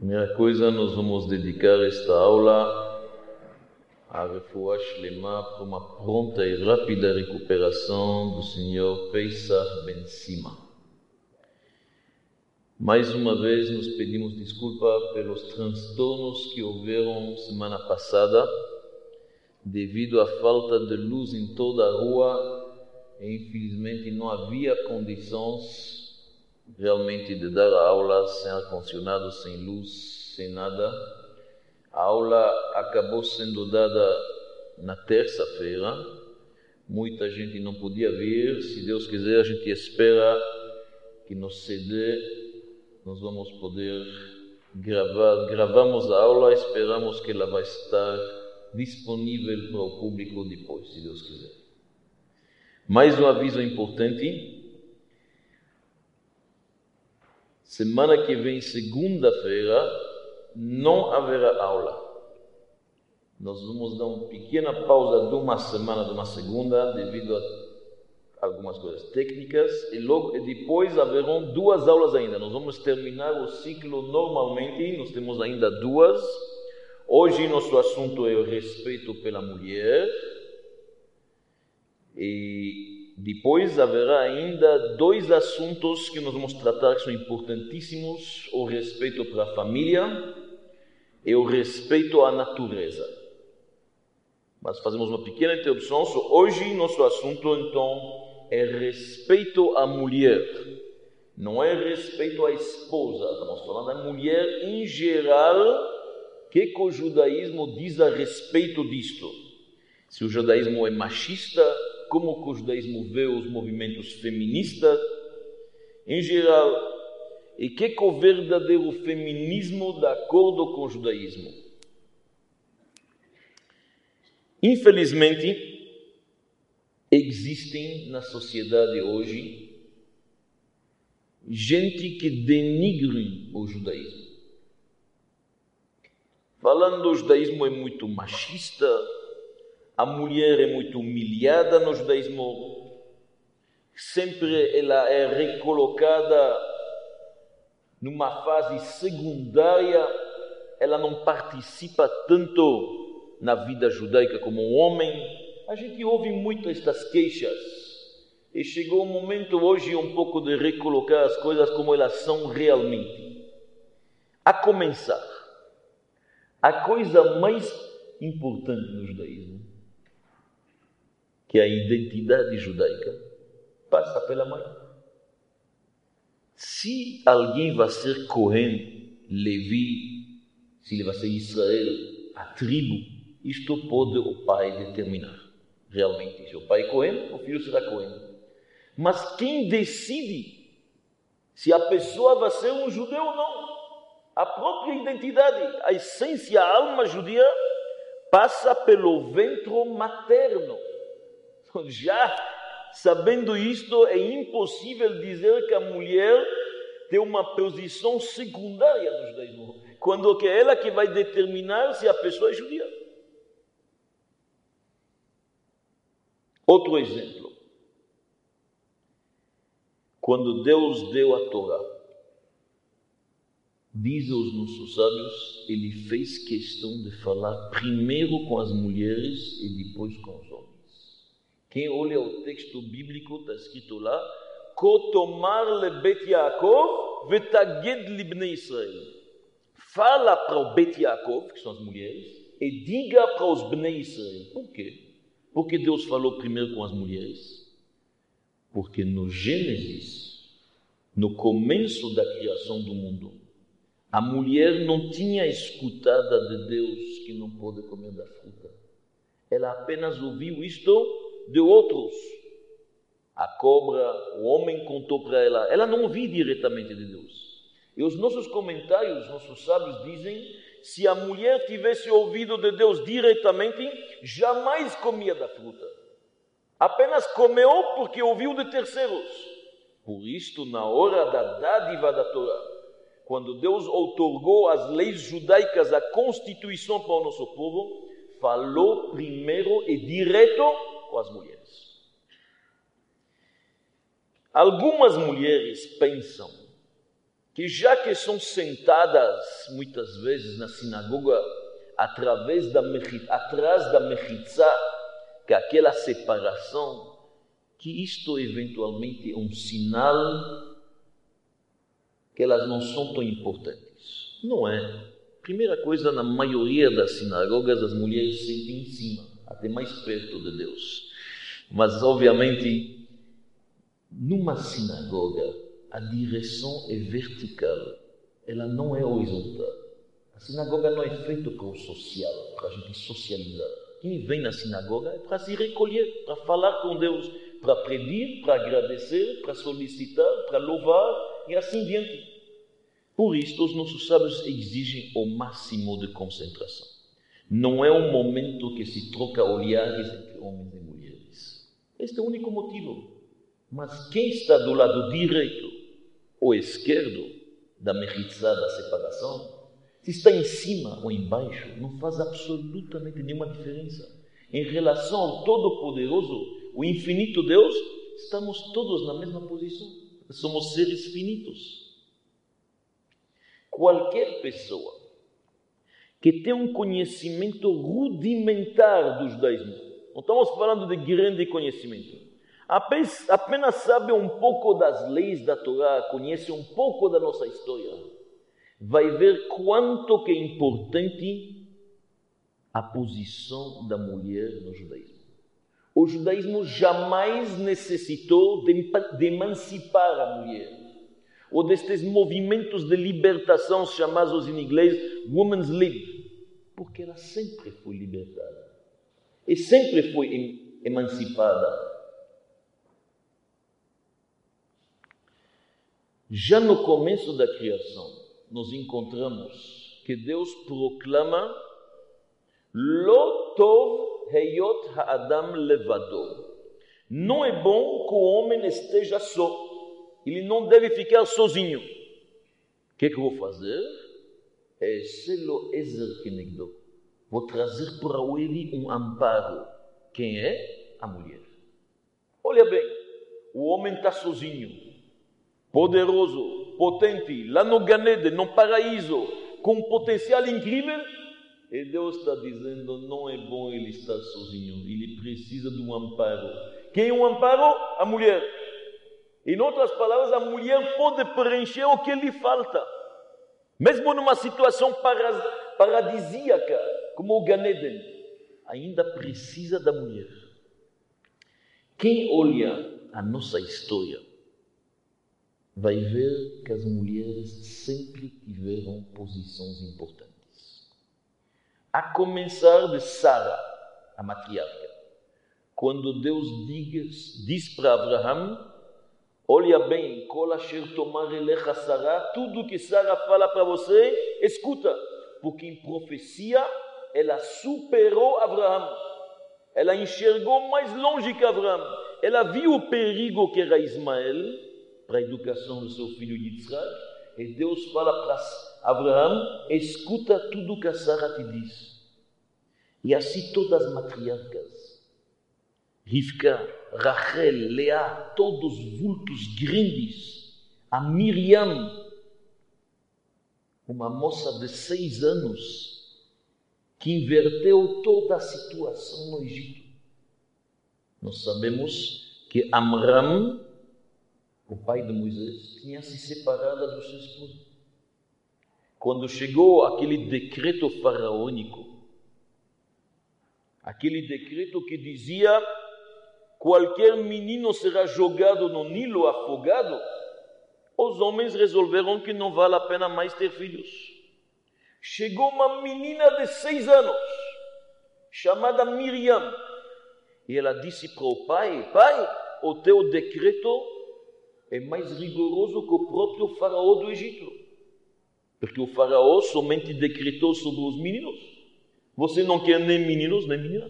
Primeira coisa, nós vamos dedicar esta aula à refuá shlema para uma pronta e rápida recuperação do Senhor Pesach Ben Sima. Mais uma vez, nos pedimos desculpa pelos transtornos que houveram semana passada, devido à falta de luz em toda a rua, e infelizmente não havia condições realmente de dar a aula sem ar-condicionado, sem luz, sem nada. A aula acabou sendo dada na terça-feira. Muita gente não podia vir. Se Deus quiser, a gente espera que no CD nós vamos poder gravar. Gravamos a aula, esperamos que ela vai estar disponível para o público depois, se Deus quiser. Mais um aviso importante. Semana que vem, segunda-feira, não haverá aula. Nós vamos dar uma pequena pausa de uma semana, de uma segunda, devido a algumas coisas técnicas, e depois haverão duas aulas ainda. Nós vamos terminar o ciclo normalmente, nós temos ainda duas. Hoje nosso assunto é o respeito pela mulher, e depois haverá ainda dois assuntos que nós vamos tratar que são importantíssimos: o respeito pela família e o respeito à natureza. Mas fazemos uma pequena interrupção. Hoje nosso assunto então é respeito à mulher. Não é respeito à esposa, estamos falando da mulher em geral. O que o judaísmo diz a respeito disto? Se o judaísmo é machista, como o judaísmo vê os movimentos feministas em geral, e o que o verdadeiro feminismo de acordo com o judaísmo. Infelizmente, existem na sociedade hoje gente que denigre o judaísmo. Falando do judaísmo é muito machista, a mulher é muito humilhada no judaísmo, sempre ela é recolocada numa fase secundária, ela não participa tanto na vida judaica como um homem. A gente ouve muito estas queixas, e chegou o momento hoje um pouco de recolocar as coisas como elas são realmente. A começar, a coisa mais importante no judaísmo, que é a identidade judaica, passa pela mãe. Se alguém vai ser Cohen, Levi, se ele vai ser Israel, a tribo, isto pode o pai determinar. Realmente, se o pai é Cohen, o filho será Cohen. Mas quem decide se a pessoa vai ser um judeu ou não? A própria identidade, a essência, a alma judia, passa pelo ventre materno. Já sabendo isto, é impossível dizer que a mulher tem uma posição secundária no judaísmo, quando é ela que vai determinar se a pessoa é judia. Outro exemplo. Quando Deus deu a Torá, diz aos nossos sábios, ele fez questão de falar primeiro com as mulheres e depois com os homens. Quem olha o texto bíblico, está escrito lá: Kotomar lebet Yaakov vetaged libnei Israel. Fala para o Bet Yaakov, que são as mulheres, e diga para os Bnei Israel. Por quê? Porque Deus falou primeiro com as mulheres? Porque no Gênesis, no começo da criação do mundo, a mulher não tinha escutado de Deus que não pode comer da fruta. Ela apenas ouviu isto de outros. A cobra, o homem contou para ela. Ela não ouviu diretamente de Deus. E os nossos comentários, nossos sábios dizem: se a mulher tivesse ouvido de Deus diretamente, jamais comia da fruta. Apenas comeu porque ouviu de terceiros. Por isto, na hora da dádiva da Torá, quando Deus outorgou as leis judaicas, a constituição para o nosso povo, falou primeiro e direto com as mulheres. Algumas mulheres pensam que já que são sentadas muitas vezes na sinagoga atrás da mechitzá, que é aquela separação, que isto eventualmente é um sinal que elas não são tão importantes. Não é. Primeira coisa, na maioria das sinagogas as mulheres se sentem em cima, até mais perto de Deus. Mas obviamente, numa sinagoga, a direção é vertical, ela não é horizontal. A sinagoga não é feita para o social, para a gente socializar. Quem vem na sinagoga é para se recolher, para falar com Deus, para pedir, para agradecer, para solicitar, para louvar e assim diante. Por isso, os nossos sábios exigem o máximo de concentração. Não é um momento que se troca olhares entre homens e mulheres. Este é o único motivo. Mas quem está do lado direito ou esquerdo da mechitzá, da separação, se está em cima ou embaixo, não faz absolutamente nenhuma diferença. Em relação ao Todo-Poderoso, o infinito Deus, estamos todos na mesma posição. Somos seres finitos. Qualquer pessoa que tem um conhecimento rudimentar do judaísmo, não estamos falando de grande conhecimento, apenas sabe um pouco das leis da Torá, conhece um pouco da nossa história, vai ver quanto que é importante a posição da mulher no judaísmo. O judaísmo jamais necessitou de emancipar a mulher, ou destes movimentos de libertação chamados em inglês Women's Lib, porque ela sempre foi libertada e sempre foi emancipada. Já no começo da criação, nós encontramos que Deus proclama Lo tov heyot ha'adam levado. Não é bom que o homem esteja só. Ele não deve ficar sozinho. O que eu vou fazer? Vou trazer para ele um amparo. Quem é? A mulher. Olha bem, o homem está sozinho, poderoso, potente, lá no Ganede, no paraíso, com um potencial incrível. E Deus está dizendo, não é bom ele estar sozinho, ele precisa de um amparo. Quem é um amparo? A mulher. Em outras palavras, a mulher pode preencher o que lhe falta. Mesmo numa situação paradisíaca, como o Ganeden, ainda precisa da mulher. Quem olha a nossa história vai ver que as mulheres sempre tiveram posições importantes. A começar de Sara, a matriarca. Quando Deus diz para Abraham, olha bem, tudo que Sara fala para você, escuta, porque em profecia ela superou Abraham. Ela enxergou mais longe que Abraham. Ela viu o perigo que era Ismael para a educação do seu filho Yitzhak. E Deus fala para Abraham, escuta tudo que a Sara te diz. E assim todas as matriarcas, Rivka, Rachel, Leá, todos vultos grandes. A Miriam, uma moça de 6 anos, que inverteu toda a situação no Egito. Nós sabemos que Amram, o pai de Moisés, tinha se separado do seu esposo. Quando chegou aquele decreto faraônico, aquele decreto que dizia qualquer menino será jogado no Nilo afogado, os homens resolveram que não vale a pena mais ter filhos. Chegou uma menina de 6 anos, chamada Miriam, e ela disse para o pai, o teu decreto é mais rigoroso que o próprio faraó do Egito, porque o faraó somente decretou sobre os meninos. Você não quer nem meninos nem meninas.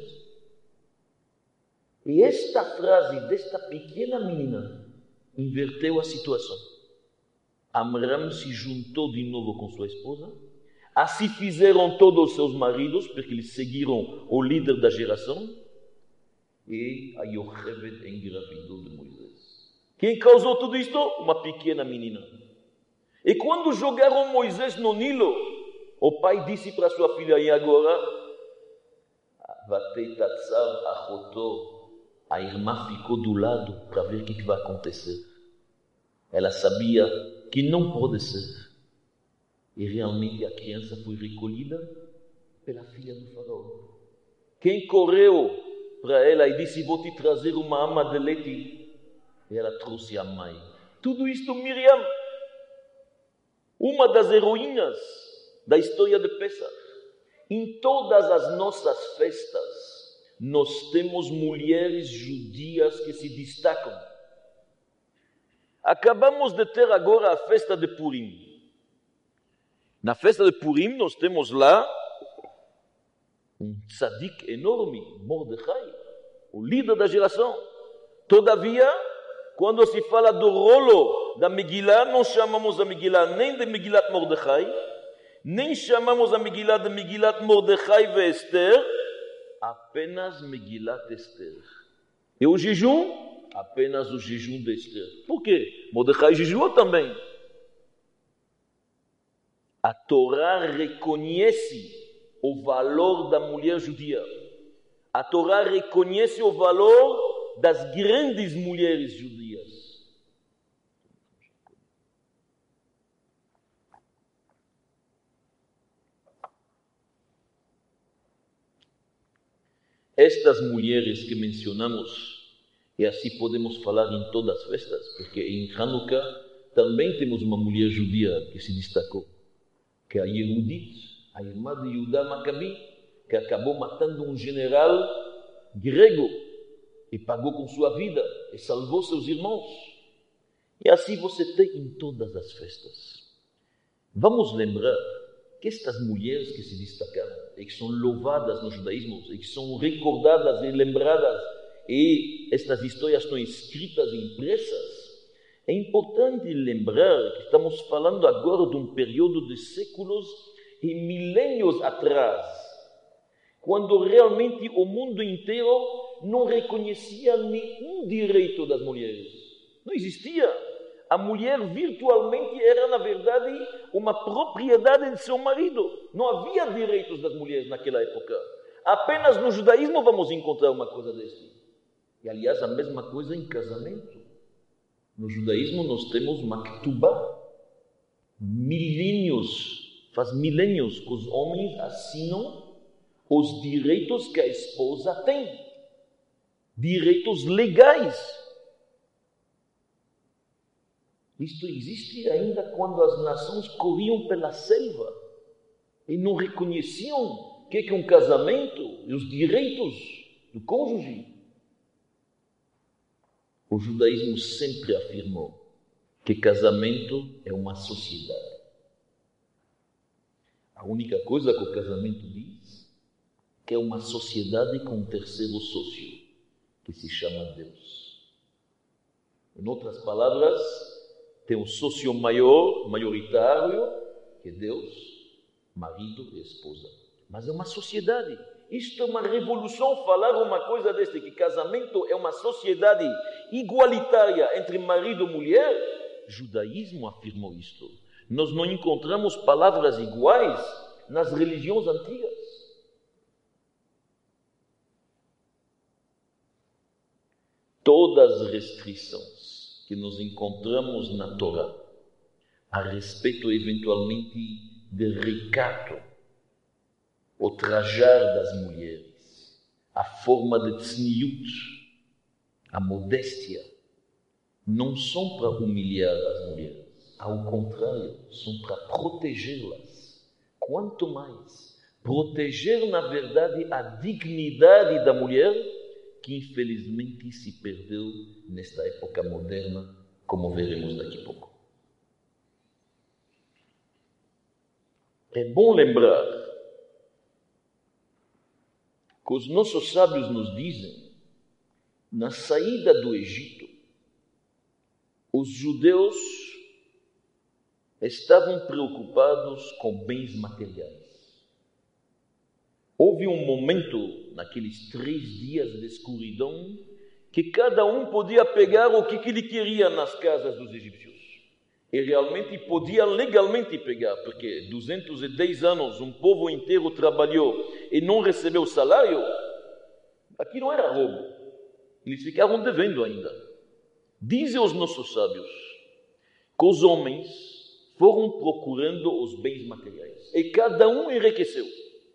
E esta frase desta pequena menina inverteu a situação. Amram se juntou de novo com sua esposa. Assim fizeram todos os seus maridos, porque eles seguiram o líder da geração. E a Yocheved engravidou de Moisés. Quem causou tudo isto? Uma pequena menina. E quando jogaram Moisés no Nilo, o pai disse para sua filha, e agora? A irmã ficou do lado para ver o que vai acontecer. Ela sabia que não pode ser. E realmente a criança foi recolhida pela filha do faraó. Quem correu para ela e disse, vou te trazer uma ama de leite. E ela trouxe a mãe. Tudo isto Miriam, uma das heroínas da história de Pesach. Em todas as nossas festas, nós temos mulheres judias que se destacam. Acabamos de ter agora a festa de Purim. Na festa de Purim nós temos lá um tzadik enorme, Mordecai, o líder da geração. Todavia, quando se fala do rolo da Megillah, não chamamos a Megillah nem de Megilat Mordecai, nem chamamos a Megillah de Megilat Mordecai e Esther, apenas Megilat Esther. E o jejum? Apenas o jejum de Esther. Por quê? Mordecai jejuou também. A Torá reconhece o valor da mulher judia. A Torá reconhece o valor das grandes mulheres judias. Estas mulheres que mencionamos, e assim podemos falar em todas as festas, porque em Hanukkah também temos uma mulher judia que se destacou, que é a Yehudit, a irmã de Yudá Maccabi, que acabou matando um general grego e pagou com sua vida e salvou seus irmãos. E assim você tem em todas as festas. Vamos lembrar que estas mulheres que se destacaram e que são louvadas no judaísmo e que são recordadas e lembradas, e estas histórias estão escritas e impressas, é importante lembrar que estamos falando agora de um período de séculos e milênios atrás, quando realmente o mundo inteiro não reconhecia nenhum direito das mulheres. Não existia. A mulher virtualmente era, na verdade, uma propriedade de seu marido. Não havia direitos das mulheres naquela época. Apenas no judaísmo vamos encontrar uma coisa desse. E, aliás, a mesma coisa em casamento. No judaísmo nós temos Maktubá. Faz milênios que os homens assinam os direitos que a esposa tem. Direitos legais. Isto existe ainda quando as nações corriam pela selva e não reconheciam o que é um casamento e os direitos do cônjuge. O judaísmo sempre afirmou que casamento é uma sociedade. A única coisa que o casamento diz é que é uma sociedade com um terceiro sócio, que se chama Deus. Em outras palavras, tem um sócio maioritário, que é Deus, marido e esposa. Mas é uma sociedade. Isto é uma revolução falar uma coisa desta, que casamento é uma sociedade igualitária entre marido e mulher. O judaísmo afirmou isto. Nós não encontramos palavras iguais nas religiões antigas. Todas as restrições que nos encontramos na Torá a respeito eventualmente de recato, o trajar das mulheres, a forma de tzniut, a modéstia, não são para humilhar as mulheres, ao contrário, são para protegê-las. Quanto mais proteger, na verdade, a dignidade da mulher, que infelizmente se perdeu nesta época moderna, como veremos daqui a pouco. É bom lembrar que os nossos sábios nos dizem, na saída do Egito, os judeus estavam preocupados com bens materiais. Houve um momento, naqueles 3 dias de escuridão, que cada um podia pegar o que ele queria nas casas dos egípcios. e realmente podia legalmente pegar, porque 210 anos um povo inteiro trabalhou e não recebeu salário, aqui não era roubo, eles ficavam devendo ainda. Dizem os nossos sábios que os homens foram procurando os bens materiais e cada um enriqueceu.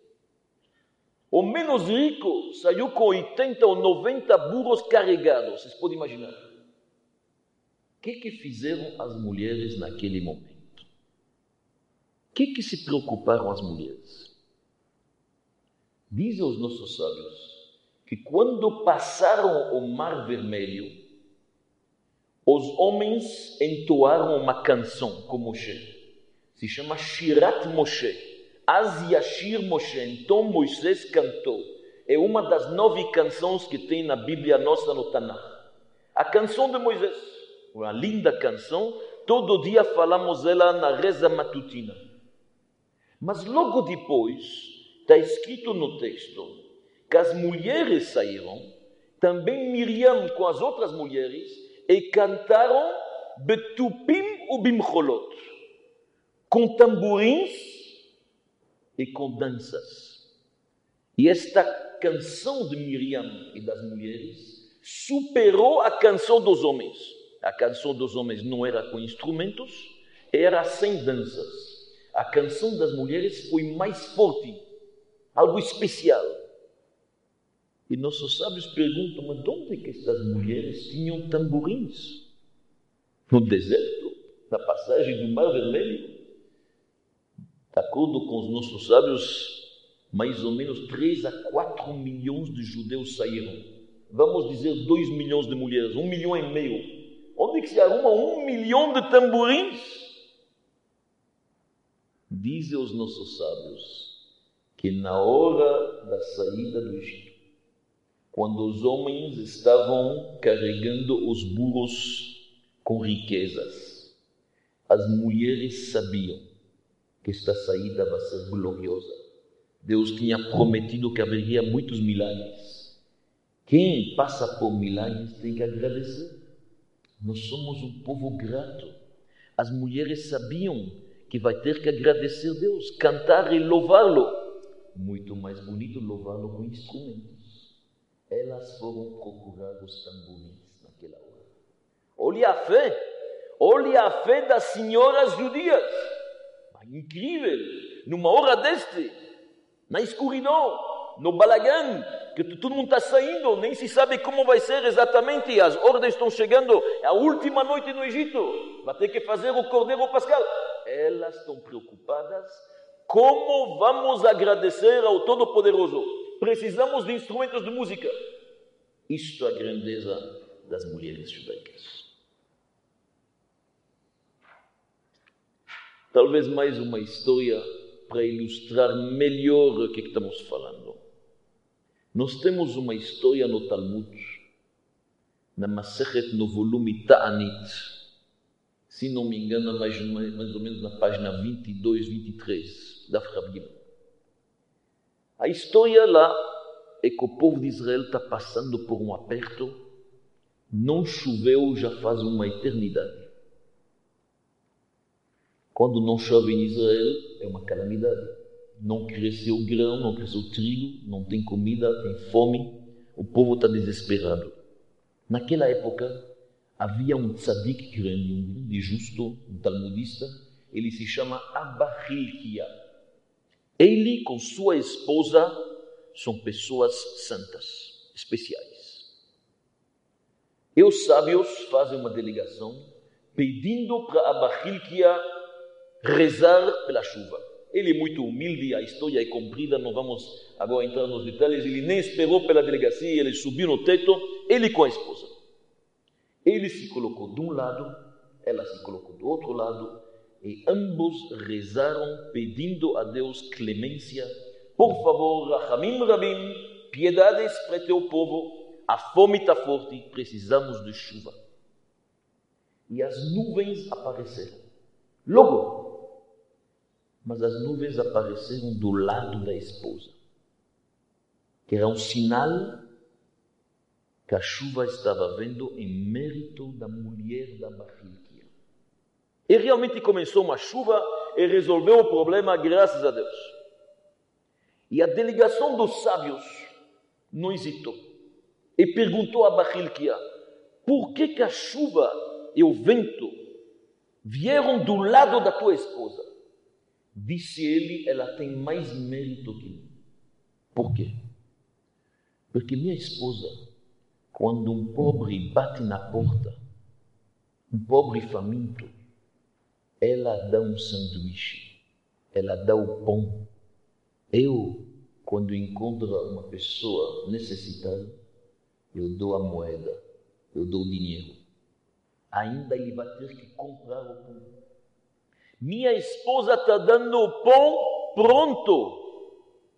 O menos rico saiu com 80 ou 90 burros carregados, vocês podem imaginar. O que fizeram as mulheres naquele momento? O que se preocuparam as mulheres? Dizem os nossos sábios que quando passaram o Mar Vermelho, os homens entoaram uma canção com Moshe. Se chama Shirat Moshe. Az Yashir Moshe. Então Moisés cantou. É uma das 9 canções que tem na Bíblia nossa no Tanakh. A canção de Moisés. Uma linda canção. Todo dia falamos ela na reza matutina. Mas logo depois, está escrito no texto que as mulheres saíram, também Miriam com as outras mulheres, e cantaram betupim u bimcholot, com tamborins e com danças. E esta canção de Miriam e das mulheres superou a canção dos homens. A canção dos homens não era com instrumentos, era sem danças. A canção das mulheres foi mais forte, algo especial. E nossos sábios perguntam, mas de onde é que estas mulheres tinham tamborins? No deserto, na passagem do Mar Vermelho? De acordo com os nossos sábios, mais ou menos 3 a 4 milhões de judeus saíram. Vamos dizer 2 milhões de mulheres, 1,5 milhão. Onde é que se arruma 1 milhão de tamborins? Dizem os nossos sábios que na hora da saída do Egito, quando os homens estavam carregando os burros com riquezas, as mulheres sabiam que esta saída vai ser gloriosa. Deus tinha prometido que haveria muitos milagres. Quem passa por milagres tem que agradecer. Nós somos um povo grato. As mulheres sabiam que vai ter que agradecer Deus, cantar e louvá-lo. Muito mais bonito louvá-lo com instrumentos. Elas foram procurar os tamborins naquela hora. Olhe a fé das senhoras judias. Incrível, numa hora deste, na escuridão, no balagã, que todo mundo está saindo, nem se sabe como vai ser exatamente, as ordens estão chegando, é a última noite no Egito, vai ter que fazer o Cordeiro Pascal. Elas estão preocupadas, como vamos agradecer ao Todo-Poderoso? Precisamos de instrumentos de música. Isto é a grandeza das mulheres judaicas. Talvez mais uma história para ilustrar melhor o que estamos falando. Nós temos uma história no Talmud, na Masechet, no volume Ta'anit, se não me engano, mais ou menos na página 22, 23, da Rabbim. A história lá é que o povo de Israel está passando por um aperto, não choveu já faz uma eternidade. Quando não chove em Israel, é uma calamidade. Não cresceu grão, não cresceu trigo, não tem comida, tem fome. O povo está desesperado. Naquela época, havia um tzadik grande, um grande justo, um talmudista. Ele se chama Abba Hilkiah. Ele com sua esposa são pessoas santas, especiais. E os sábios fazem uma delegação pedindo para Abba Hilkiah rezar pela chuva. Ele é muito humilde, a história é comprida, não vamos agora entrar nos detalhes. Ele nem esperou pela delegacia, ele subiu no teto, ele com a esposa. Ele se colocou de um lado, ela se colocou do outro lado, e ambos rezaram pedindo a Deus clemência. Por favor, Rachamim Rabim, piedades para teu povo, a fome está forte, precisamos de chuva. E as nuvens apareceram. Logo, mas as nuvens apareceram do lado da esposa, que era um sinal que a chuva estava vindo em mérito da mulher da Abba Hilkiah. E realmente começou uma chuva e resolveu o problema, graças a Deus. E a delegação dos sábios não hesitou e perguntou a Bar-Hilquiah: por que a chuva e o vento vieram do lado da tua esposa? Disse ele: ela tem mais mérito que mim. Por quê? Porque minha esposa, quando um pobre bate na porta, um pobre faminto, ela dá um sanduíche, ela dá o pão. Eu, quando encontro uma pessoa necessitada, eu dou a moeda, eu dou o dinheiro. Ainda ele vai ter que comprar o pão. Minha esposa está dando o pão pronto.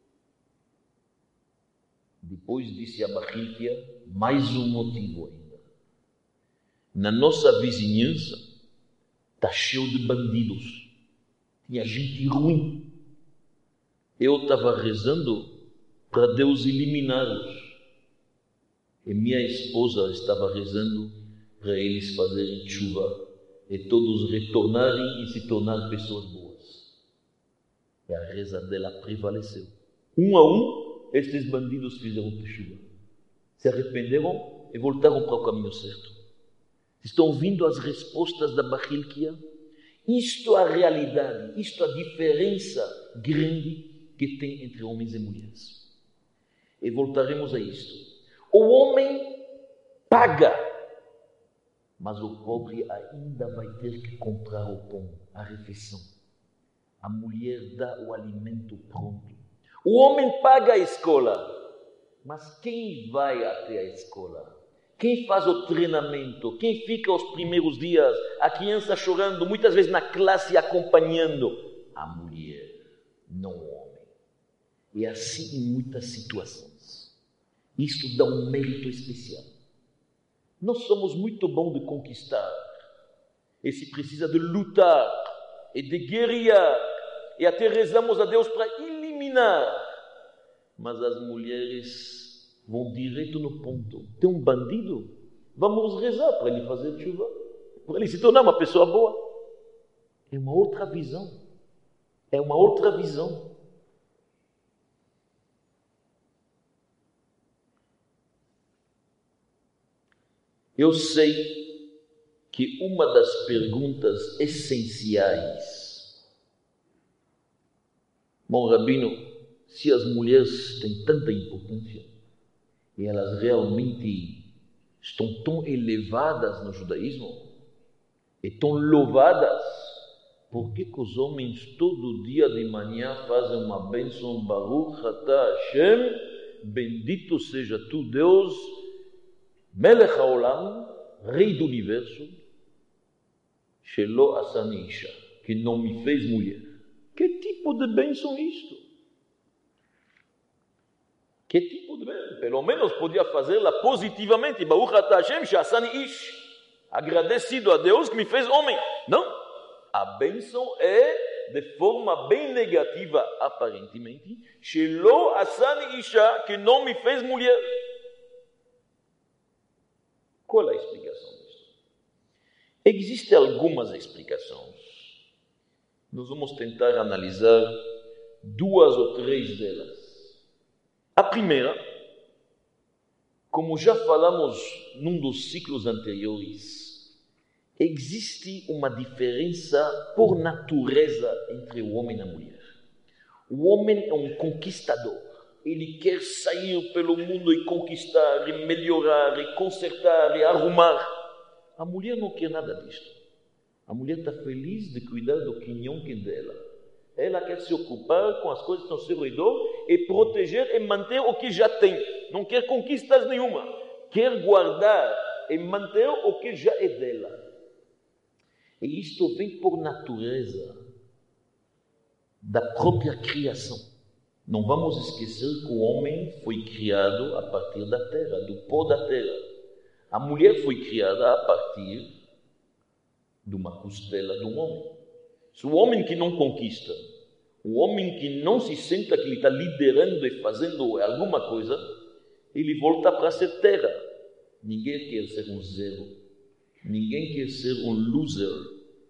Depois disse a Bar-Hilquiah mais um motivo ainda. Na nossa vizinhança está cheio de bandidos. Tinha gente ruim. Eu estava rezando para Deus eliminá-los. E minha esposa estava rezando para eles fazerem chuva e todos retornarem e se tornar pessoas boas. E a reza dela prevaleceu. Um a um, estes bandidos fizeram chuva. Se arrependeram e voltaram para o caminho certo. Estão ouvindo as respostas da Bar-Hilquiah? Isto é a realidade, isto é a diferença grande que tem entre homens e mulheres. E voltaremos a isto. O homem paga, mas o pobre ainda vai ter que comprar o pão, a refeição. A mulher dá o alimento pronto. O homem paga a escola, mas quem vai até a escola? Quem faz o treinamento? Quem fica os primeiros dias? A criança chorando, muitas vezes na classe acompanhando. A mulher, não o homem. E assim em muitas situações. Isto dá um mérito especial. Nós somos muito bons de conquistar. E se precisa de lutar e de guerrear. E até rezamos a Deus para eliminar. Mas as mulheres vão direto no ponto. Tem um bandido? Vamos rezar para ele fazer chuva. Para ele se tornar uma pessoa boa. É uma outra visão. É uma outra visão. Eu sei que uma das perguntas essenciais, bom Rabino, se as mulheres têm tanta importância e elas realmente estão tão elevadas no judaísmo e tão louvadas, por que os homens todo dia de manhã fazem uma bênção? Baruch atah Hashem, bendito seja tu Deus, Melech haolam, Rei do Universo, Shelo asani isha, que não me fez mulher. Que tipo de bênção é isto? Que tipo de bênção? Pelo menos podia fazê-la positivamente. Baruch atah Hashem she'asani ish. Agradecido a Deus que me fez homem. Não. A bênção é de forma bem negativa, aparentemente. Shelo asani isha, que não me fez mulher. Qual é a explicação disso? Existem algumas explicações. Nós vamos tentar analisar 2 ou 3 delas. A primeira, como já falamos num dos ciclos anteriores, existe uma diferença por natureza entre o homem e a mulher. O homem é um conquistador. Ele quer sair pelo mundo e conquistar, e melhorar, e consertar, e arrumar. A mulher não quer nada disto. A mulher está feliz de cuidar do quinhão dela. Ela quer se ocupar com as coisas que estão ao seu redor e proteger e manter o que já tem. Não quer conquistas nenhuma. Quer guardar e manter o que já é dela. E isto vem por natureza da própria criação. Não vamos esquecer que o homem foi criado a partir da terra, do pó da terra. A mulher foi criada a partir de uma costela de um homem. Se o homem que não conquista, o homem que não se senta que ele está liderando e fazendo alguma coisa, ele volta para ser terra. Ninguém quer ser um zero. Ninguém quer ser um loser.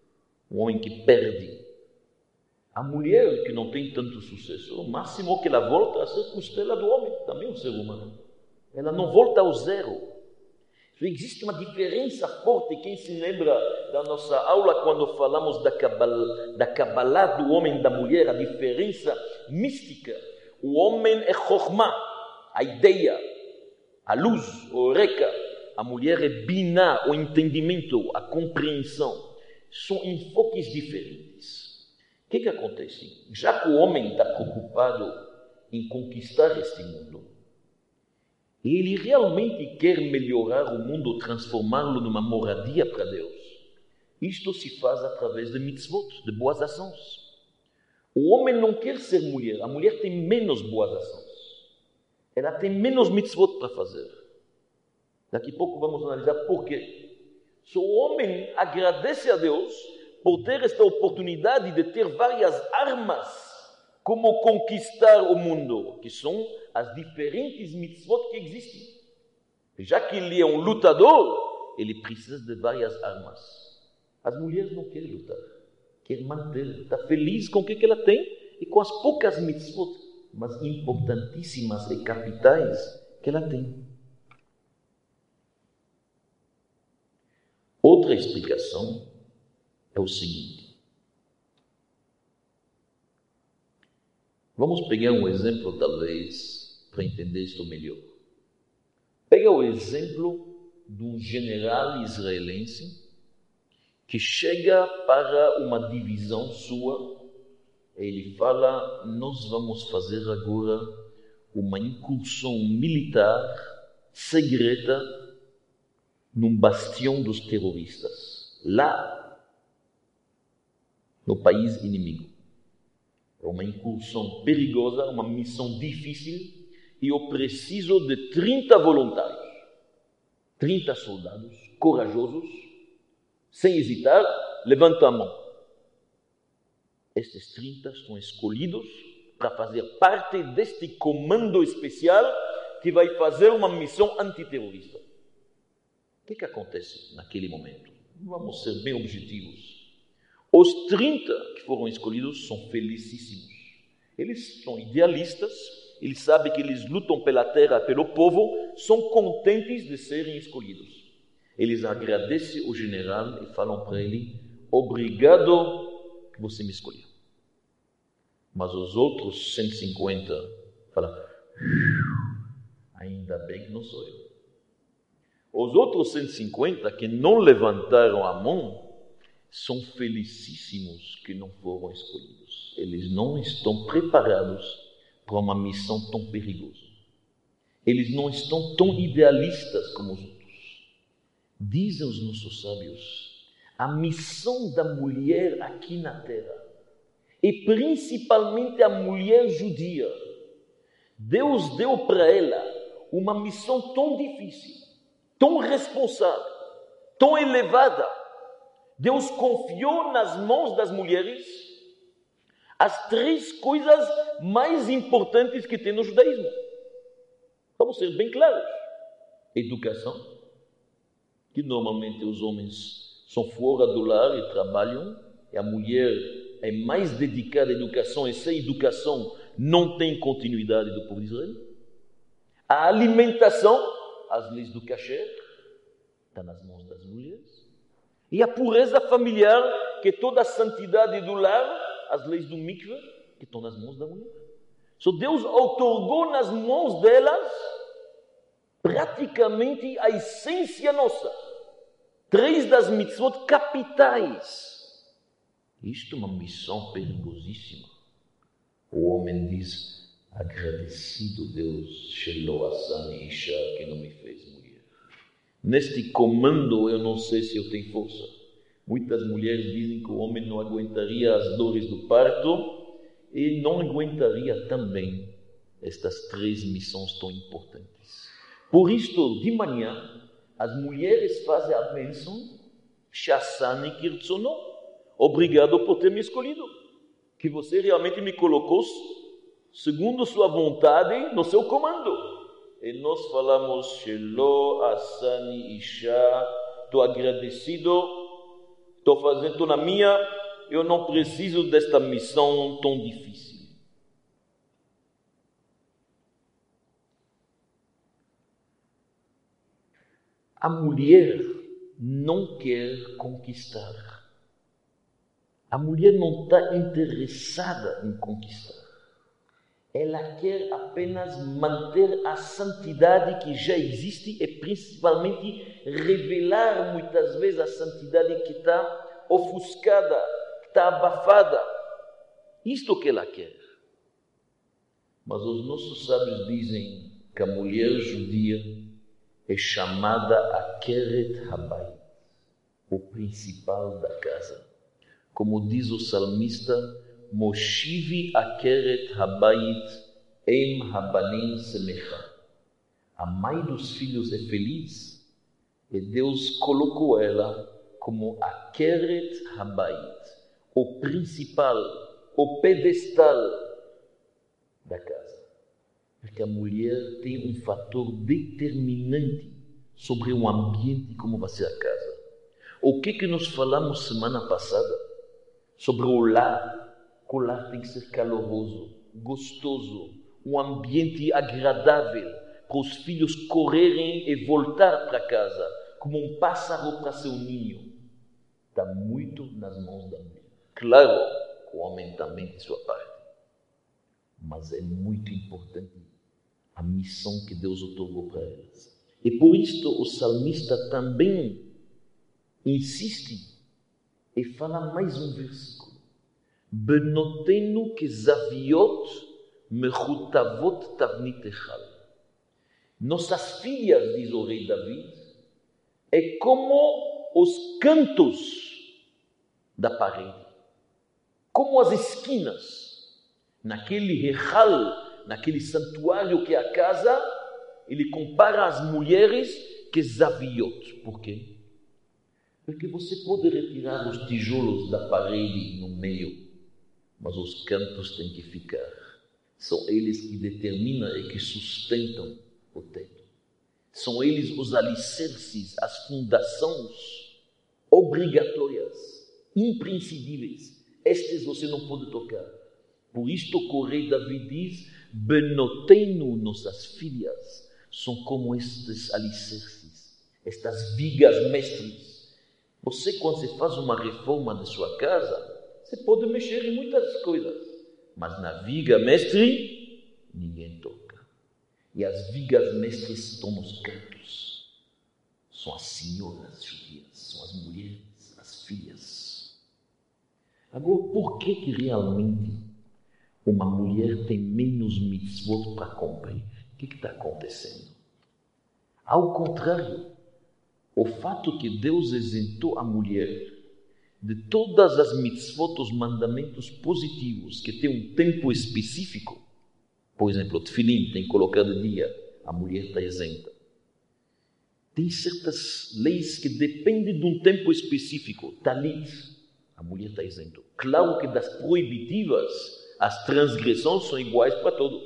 um homem que perde. A mulher que não tem tanto sucesso, o máximo que ela volta a ser costela do homem, também um ser humano. Ela não volta ao zero. Existe uma diferença forte. Quem se lembra da nossa aula quando falamos da Kabbalah do homem e da mulher, a diferença mística. O homem é Chokhmah, a ideia, a luz, o Reka. A mulher é Binah, o entendimento, a compreensão. São enfoques diferentes. O que acontece? Já que o homem está preocupado em conquistar este mundo, ele realmente quer melhorar o mundo, transformá-lo numa moradia para Deus. Isto se faz através de mitzvot, de boas ações. O homem não quer ser mulher, a mulher tem menos boas ações. Ela tem menos mitzvot para fazer. Daqui a pouco vamos analisar por quê. Se o homem agradece a Deus por ter esta oportunidade de ter várias armas como conquistar o mundo, que são as diferentes mitzvot que existem. Já que ele é um lutador, ele precisa de várias armas. As mulheres não querem lutar, querem manter, está feliz com o que ela tem e com as poucas mitzvot, mas importantíssimas e capitais que ela tem. Outra explicação é o seguinte. Vamos pegar um exemplo, talvez, para entender isto melhor. Pega o exemplo de um general israelense que chega para uma divisão sua e ele fala: nós vamos fazer agora uma incursão militar secreta num bastião dos terroristas, lá no país inimigo. É uma incursão perigosa, uma missão difícil, e eu preciso de 30 voluntários, 30 soldados corajosos, sem hesitar, levanta a mão. Estes 30 são escolhidos para fazer parte deste comando especial que vai fazer uma missão antiterrorista. O que acontece naquele momento? Vamos ser bem objetivos. Os 30 que foram escolhidos são felicíssimos. Eles são idealistas, eles sabem que eles lutam pela terra, pelo povo, são contentes de serem escolhidos. Eles agradecem o general e falam para ele: obrigado que você me escolheu. Mas os outros 150 falam: ainda bem que não sou eu. Os outros 150 que não levantaram a mão são felicíssimos que não foram escolhidos. Eles não estão preparados para uma missão tão perigosa. Eles não estão tão idealistas como os outros. Dizem os nossos sábios, a missão da mulher aqui na terra, e principalmente a mulher judia, Deus deu para ela uma missão tão difícil, tão responsável, tão elevada. Deus confiou nas mãos das mulheres as 3 coisas mais importantes que tem no judaísmo. Vamos ser bem claros. Educação, que normalmente os homens são fora do lar e trabalham, e a mulher é mais dedicada à educação, e sem educação não tem continuidade do povo de Israel. A alimentação, as leis do kasher, está nas mãos das mulheres. E a pureza familiar, que é toda a santidade do lar, as leis do mikveh, que estão nas mãos da mulher. So Deus outorgou nas mãos delas praticamente a essência nossa. 3 das mitzvot capitais. Isto é uma missão perigosíssima. O homem diz: agradecido Deus, Shelo Asani Isha, que não me fez mulher. Neste comando eu não sei se eu tenho força. Muitas mulheres dizem que o homem não aguentaria as dores do parto e não aguentaria também estas 3 missões tão importantes. Por isto, de manhã, as mulheres fazem a bênção Shassani Kirtsono. Obrigado por ter me escolhido. Que você realmente me colocou segundo sua vontade no seu comando. E nós falamos, Shelo Asani Isha, estou agradecido, estou na minha eu não preciso desta missão tão difícil. A mulher não quer conquistar. A mulher não está interessada em conquistar. Ela quer apenas manter a santidade que já existe e principalmente revelar muitas vezes a santidade que está ofuscada, que está abafada. Isto que ela quer. Mas os nossos sábios dizem que a mulher judia é chamada Akeret Habayit, o principal da casa. Como diz o salmista, Moshivi Akeret Habayit Em Habanim Semecha. A mãe dos filhos é feliz e Deus colocou ela como Akeret Habayit, o principal, o pedestal da casa. Porque a mulher tem um fator determinante sobre o ambiente como vai ser a casa. O que nós falamos semana passada sobre o lar? O lar tem que ser caloroso, gostoso, um ambiente agradável para os filhos correrem e voltar para casa como um pássaro para seu ninho. Está muito nas mãos da mulher. Claro, o homem também tem sua parte, mas é muito importante a missão que Deus otorgou para elas. E por isto o salmista também insiste e fala mais um versículo. Benotenu kezaviot mechutavot tavnit echal. Nossas filhas, diz o rei David, é como os cantos da parede, como as esquinas, naquele echal, naquele santuário que é a casa. Ele compara as mulheres que zaviot. Por quê? Porque você pode retirar os tijolos da parede no meio, mas os cantos têm que ficar. São eles que determinam e que sustentam o teto. São eles os alicerces, as fundações obrigatórias, imprescindíveis. Estes você não pode tocar. Por isto o rei Davi diz, Benotenu, nossas filhas, são como estes alicerces, estas vigas mestres. Você, quando você faz uma reforma de sua casa, você pode mexer em muitas coisas, mas na viga mestre, ninguém toca. E as vigas mestres estão nos cantos. São as senhoras judias, são as mulheres, as filhas. Agora, por que realmente uma mulher tem menos mitzvot para cumprir? O que está acontecendo? Ao contrário, o fato que Deus isentou a mulher de todas as mitzvot, os mandamentos positivos, que tem um tempo específico, por exemplo, o tefilim tem que colocar de dia, a mulher está isenta. Tem certas leis que dependem de um tempo específico, talit, a mulher está isenta. Claro que das proibitivas, as transgressões são iguais para todos.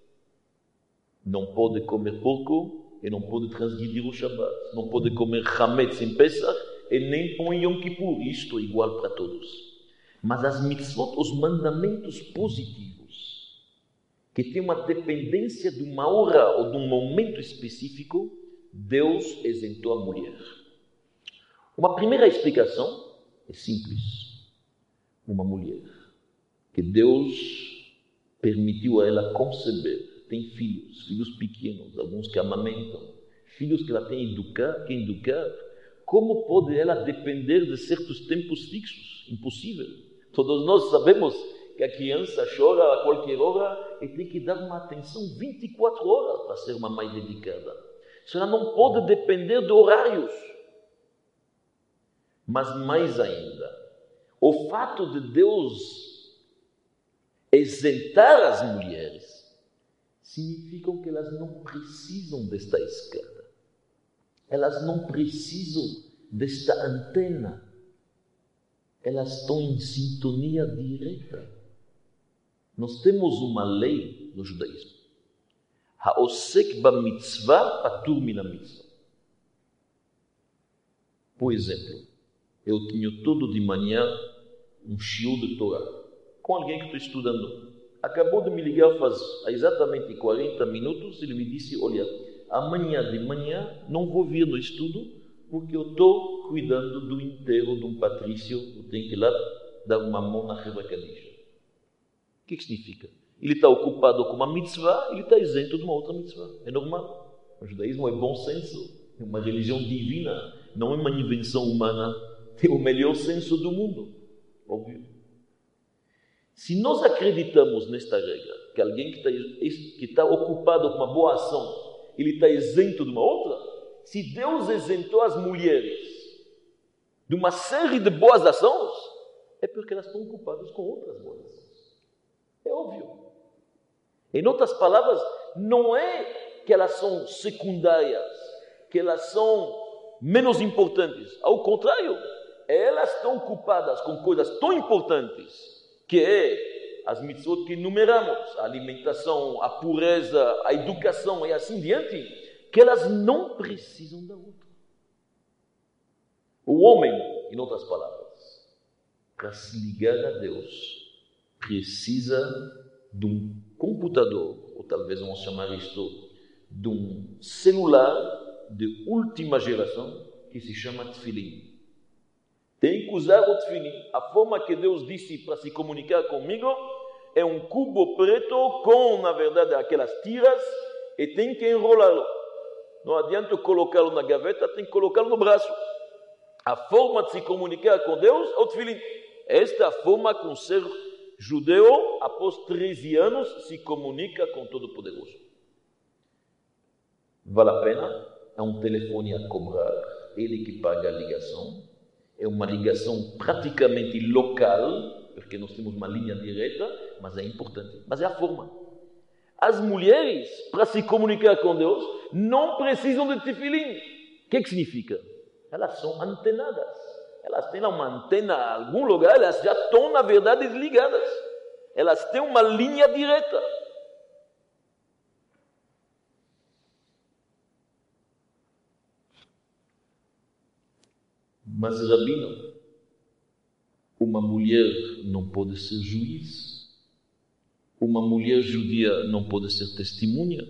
Não pode comer porco e não pode transgredir o Shabbat. Não pode comer chametz em Pesach e nem em Yom Kippur. Isto é igual para todos. Mas as mitzvot, os mandamentos positivos, que têm uma dependência de uma hora ou de um momento específico, Deus isentou a mulher. Uma primeira explicação é simples. Uma mulher que Deus permitiu a ela conceber, tem filhos pequenos, alguns que amamentam, filhos que ela tem que educar, como pode ela depender de certos tempos fixos? Impossível. Todos nós sabemos que a criança chora a qualquer hora e tem que dar uma atenção 24 horas para ser uma mãe dedicada. Se ela não pode depender de horários. Mas mais ainda, o fato de Deus isentar as mulheres significa que elas não precisam desta escada. Elas não precisam desta antena. Elas estão em sintonia direta. Nós temos uma lei no judaísmo. Ha'osek ba'mitzvah patur min ha'mitzvah. Por exemplo, eu tenho todo de manhã um shiur de Torá com alguém que estou estudando. Acabou de me ligar faz exatamente 40 minutos. Ele me disse, olha, amanhã de manhã não vou vir no estudo porque eu estou cuidando do enterro de um patrício. Eu tenho que ir lá dar uma mão na Hevra Kadisha. O que significa? Ele está ocupado com uma mitzvah, ele está isento de uma outra mitzvah. É normal. O judaísmo é bom senso. É uma religião divina. Não é uma invenção humana. Tem o melhor senso do mundo. Óbvio. Se nós acreditamos nesta regra, que alguém que está ocupado com uma boa ação, ele está isento de uma outra, se Deus isentou as mulheres de uma série de boas ações, é porque elas estão ocupadas com outras boas ações. É óbvio. Em outras palavras, não é que elas são secundárias, que elas são menos importantes. Ao contrário, elas estão ocupadas com coisas tão importantes, que é as mitzvot que enumeramos, a alimentação, a pureza, a educação e assim diante, que elas não precisam da outra. O homem, em outras palavras, para se ligar a Deus, precisa de um computador, ou talvez vamos chamar isto de um celular de última geração, que se chama Tefilin. Tem que usar o Tefilin. A forma que Deus disse para se comunicar comigo é um cubo preto com, na verdade, aquelas tiras e tem que enrolá-lo. Não adianta eu colocá-lo na gaveta, tem que colocá-lo no braço. A forma de se comunicar com Deus é o Tefilin. Esta é a forma que um ser judeu, após 13 anos, se comunica com Todo-Poderoso. Vale a pena? É um telefone a cobrar, ele que paga a ligação. É uma ligação praticamente local, porque nós temos uma linha direta, mas é importante. Mas é a forma. As mulheres, para se comunicar com Deus, não precisam de Tefilin. O que significa? Elas são antenadas. Elas têm lá uma antena em algum lugar, elas já estão, na verdade, desligadas. Elas têm uma linha direta. Mas, Rabino, uma mulher não pode ser juiz. Uma mulher judia não pode ser testemunha.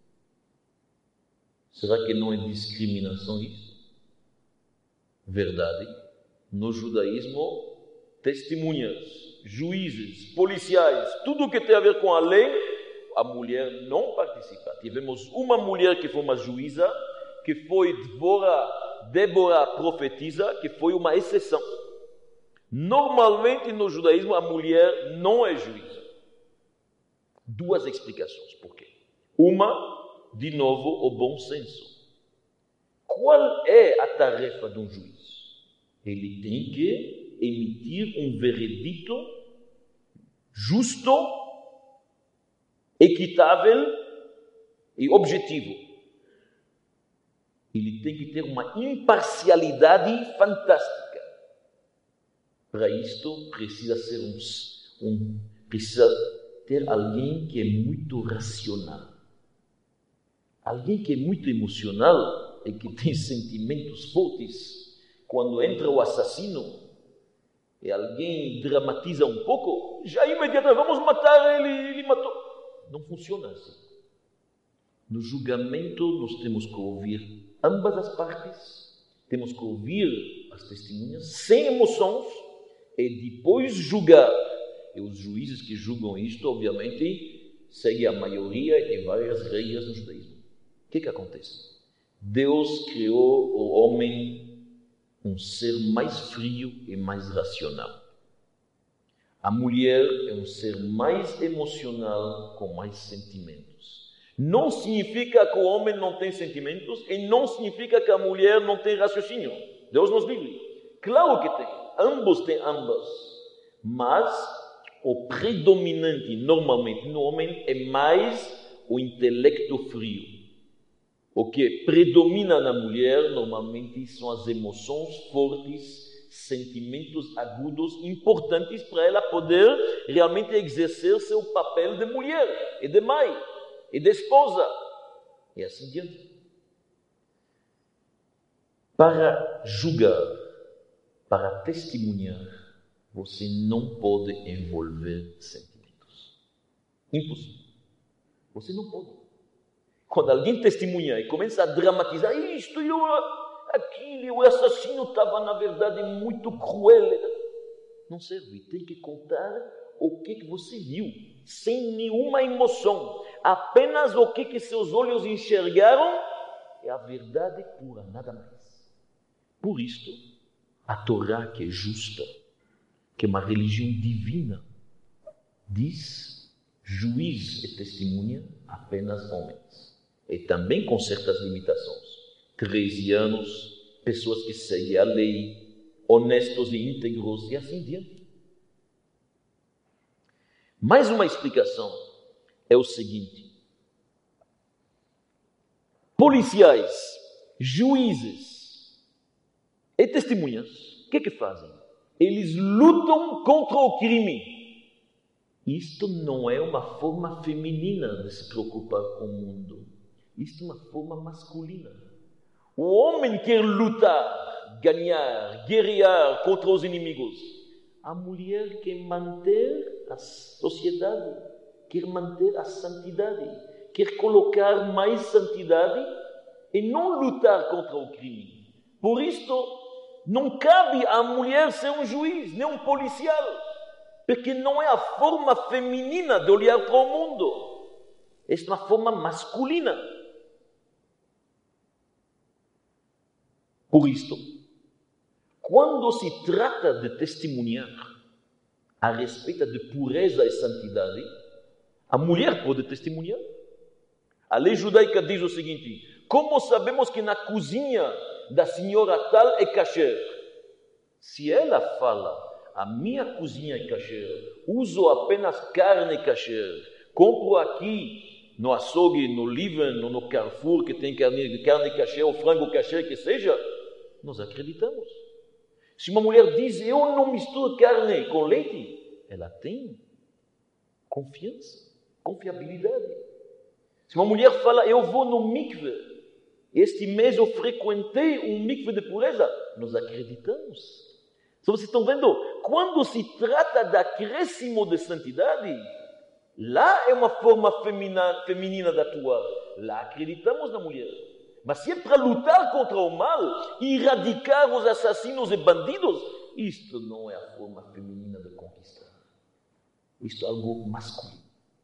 Será que não é discriminação isso? Verdade. No judaísmo, testemunhas, juízes, policiais, tudo o que tem a ver com a lei, a mulher não participa. Tivemos uma mulher que foi uma juíza, que foi Débora profetiza, que foi uma exceção. Normalmente no judaísmo a mulher não é juíza. Duas explicações. Por quê? Uma, de novo, o bom senso. Qual é a tarefa de um juiz? Ele tem que emitir um veredito justo, equitável e objetivo. Ele tem que ter uma imparcialidade fantástica. Para isto, precisa ter alguém que é muito racional. Alguém que é muito emocional e que tem sentimentos fortes. Quando entra o assassino e alguém dramatiza um pouco, já imediatamente vamos matar ele matou. Não funciona assim. No julgamento, nós temos que ouvir ambas as partes, temos que ouvir as testemunhas sem emoções e depois julgar. E os juízes que julgam isto, obviamente, seguem a maioria e várias regras no judaísmo. O que acontece? Deus criou o homem um ser mais frio e mais racional. A mulher é um ser mais emocional, com mais sentimentos. Não significa que o homem não tem sentimentos e não significa que a mulher não tem raciocínio. Deus nos livre. Claro que tem. Ambos têm ambas. Mas o predominante normalmente no homem é mais o intelecto frio. O que predomina na mulher normalmente são as emoções fortes, sentimentos agudos, importantes para ela poder realmente exercer seu papel de mulher e de mãe e de esposa e assim diante. Para julgar, para testemunhar, você não pode envolver sentimentos. Impossível. Você não pode. Quando alguém testemunha e começa a dramatizar isto, aquilo, o assassino estava, na verdade, muito cruel. Não serve. Tem que contar o que você viu, sem nenhuma emoção. Apenas o que seus olhos enxergaram é a verdade pura, nada mais. Por isto, a Torá, que é justa, que é uma religião divina, diz: juiz e testemunha apenas homens. E também com certas limitações. 13 anos, pessoas que seguem a lei, honestos e íntegros, e assim diante. Mais uma explicação é o seguinte: policiais, juízes e testemunhas, o que fazem? Eles lutam contra o crime. Isto não é uma forma feminina de se preocupar com o mundo. Isto é uma forma masculina. O homem quer lutar, ganhar, guerrear contra os inimigos. A mulher quer manter a sociedade, quer manter a santidade, quer colocar mais santidade e não lutar contra o crime. Por isto, não cabe à mulher ser um juiz, nem um policial, porque não é a forma feminina de olhar para o mundo. Esta é uma forma masculina. Por isto, quando se trata de testemunhar a respeito de pureza e santidade, a mulher pode testemunhar. A lei judaica diz o seguinte: como sabemos que na cozinha da senhora tal é kasher? Se ela fala, a minha cozinha é kasher, uso apenas carne kasher, compro aqui no açougue, no Leven ou no Carrefour, que tem carne kasher ou frango kasher, que seja, nós acreditamos. Se uma mulher diz: eu não misturo carne com leite, ela tem confiança, confiabilidade. Se uma mulher fala: eu vou no mikve, este mês eu frequentei um mikve de pureza, nós acreditamos. Então vocês estão vendo? Quando se trata de acréscimo de santidade, lá é uma forma feminina de atuar. Lá acreditamos na mulher. Mas se é para lutar contra o mal e erradicar os assassinos e bandidos, isto não é a forma feminina de conquistar. Isto é algo masculino.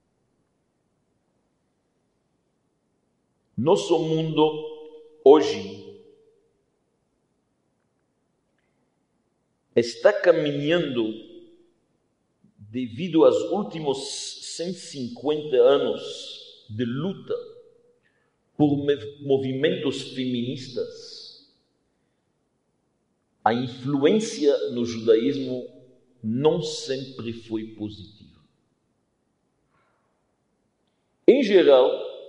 Nosso mundo hoje está caminhando, devido aos últimos 150 anos de luta por movimentos feministas. A influência no judaísmo não sempre foi positiva. Em geral,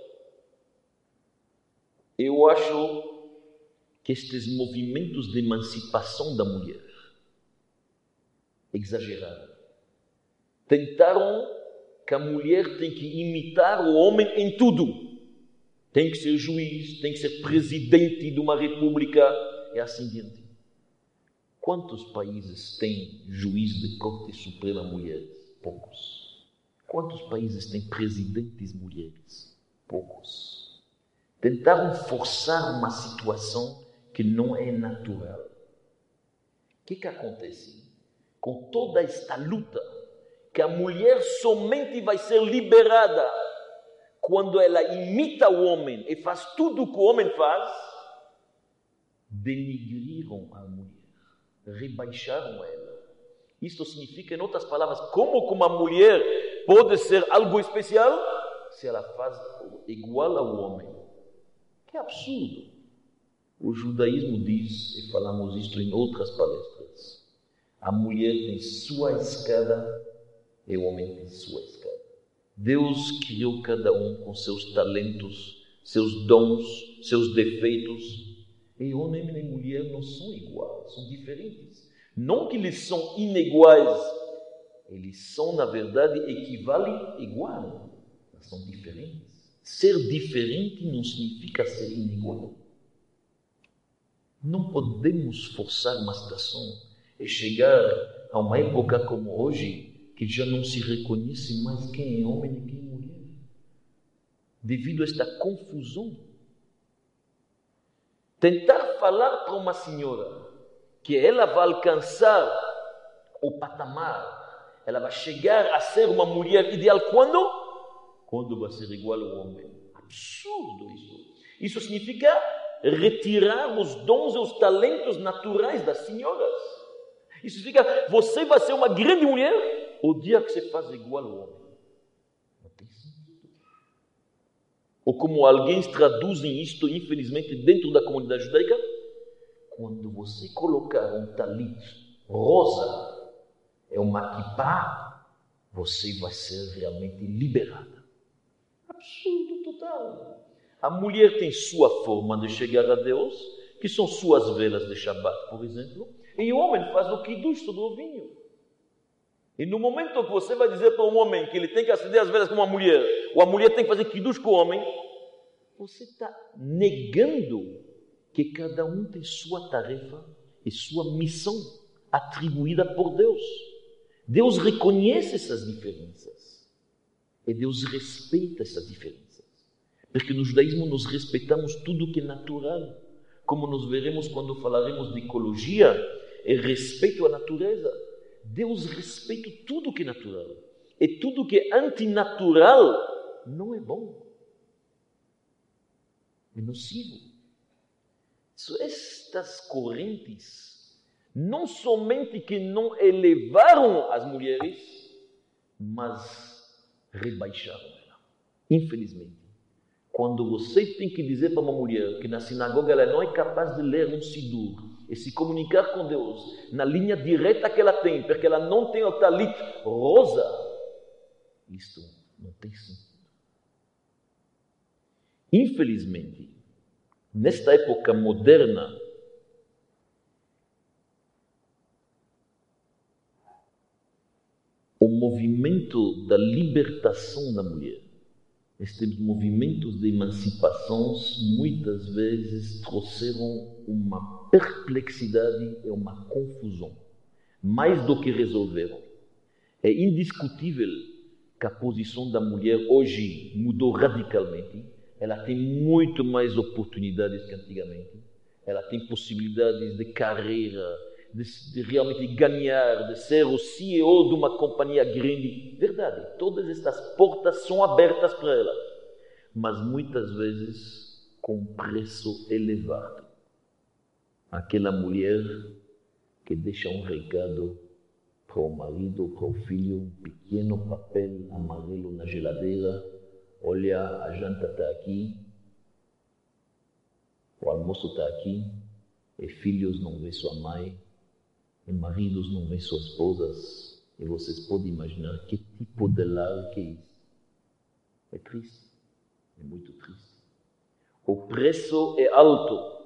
eu acho que estes movimentos de emancipação da mulher exageraram. Tentaram que a mulher tem que imitar o homem em tudo. Tem que ser juiz, tem que ser presidente de uma república, e assim diante. Quantos países têm juiz de Corte Suprema mulheres? Poucos. Quantos países têm presidentes mulheres? Poucos. Tentaram forçar uma situação que não é natural. O que acontece? Com toda esta luta, que a mulher somente vai ser liberada quando ela imita o homem e faz tudo o que o homem faz, denigriram a mulher, rebaixaram ela. Isto significa, em outras palavras, como uma mulher pode ser algo especial se ela faz igual ao homem? Que absurdo! O judaísmo diz, e falamos isto em outras palestras, a mulher tem sua escada e o homem tem sua escada. Deus criou cada um com seus talentos, seus dons, seus defeitos. E homem e mulher não são iguais, são diferentes. Não que eles são iniguais, eles são, na verdade, equivalem igual, mas são diferentes. Ser diferente não significa ser inigual. Não podemos forçar uma situação e chegar há uma época como hoje que já não se reconhece mais quem é homem e quem é mulher, devido a esta confusão. Tentar falar para uma senhora que ela vai alcançar o patamar, ela vai chegar a ser uma mulher ideal quando? Quando vai ser igual ao homem. Absurdo isso. Isso significa retirar os dons e os talentos naturais das senhoras. Isso significa, você vai ser uma grande mulher o dia que você faz igual ao homem. Não tem sentido. Ou como alguém traduzem isto, infelizmente, dentro da comunidade judaica, quando você colocar um talit rosa, é uma kippah, você vai ser realmente liberada. Absurdo total. A mulher tem sua forma de chegar a Deus, que são suas velas de Shabbat, por exemplo, e o homem faz o kiddush sobre o vinho. E no momento que você vai dizer para um homem que ele tem que acender as velas com uma mulher, ou a mulher tem que fazer kiddush com o homem, você está negando que cada um tem sua tarefa e sua missão atribuída por Deus. Deus reconhece essas diferenças e Deus respeita essas diferenças. Porque no judaísmo nós respeitamos tudo que é natural. Como nós veremos quando falaremos de ecologia, é respeito à natureza. Deus respeita tudo que é natural. E tudo que é antinatural não é bom. É nocivo. Estas correntes não somente que não elevaram as mulheres, mas rebaixaram ela. Infelizmente. Quando você tem que dizer para uma mulher que na sinagoga ela não é capaz de ler um sidur e se comunicar com Deus na linha direta que ela tem, porque ela não tem o talit rosa, isto não tem sentido. Infelizmente, nesta época moderna, o movimento da libertação da mulher, estes movimentos de emancipação muitas vezes trouxeram uma perplexidade e uma confusão, mais do que resolveram. É indiscutível que a posição da mulher hoje mudou radicalmente. Ela tem muito mais oportunidades que antigamente. Ela tem possibilidades de carreira, de realmente ganhar, de ser o CEO de uma companhia grande. Verdade, todas estas portas são abertas para ela, mas muitas vezes com preço elevado. Aquela mulher que deixa um recado para o marido ou para o filho, um pequeno papel amarelo na geladeira: olha, a janta está aqui, o almoço está aqui, e filhos não vê sua mãe, e maridos não vê suas esposas, e vocês podem imaginar que tipo de lar que é isso. É triste, é muito triste. O preço é alto.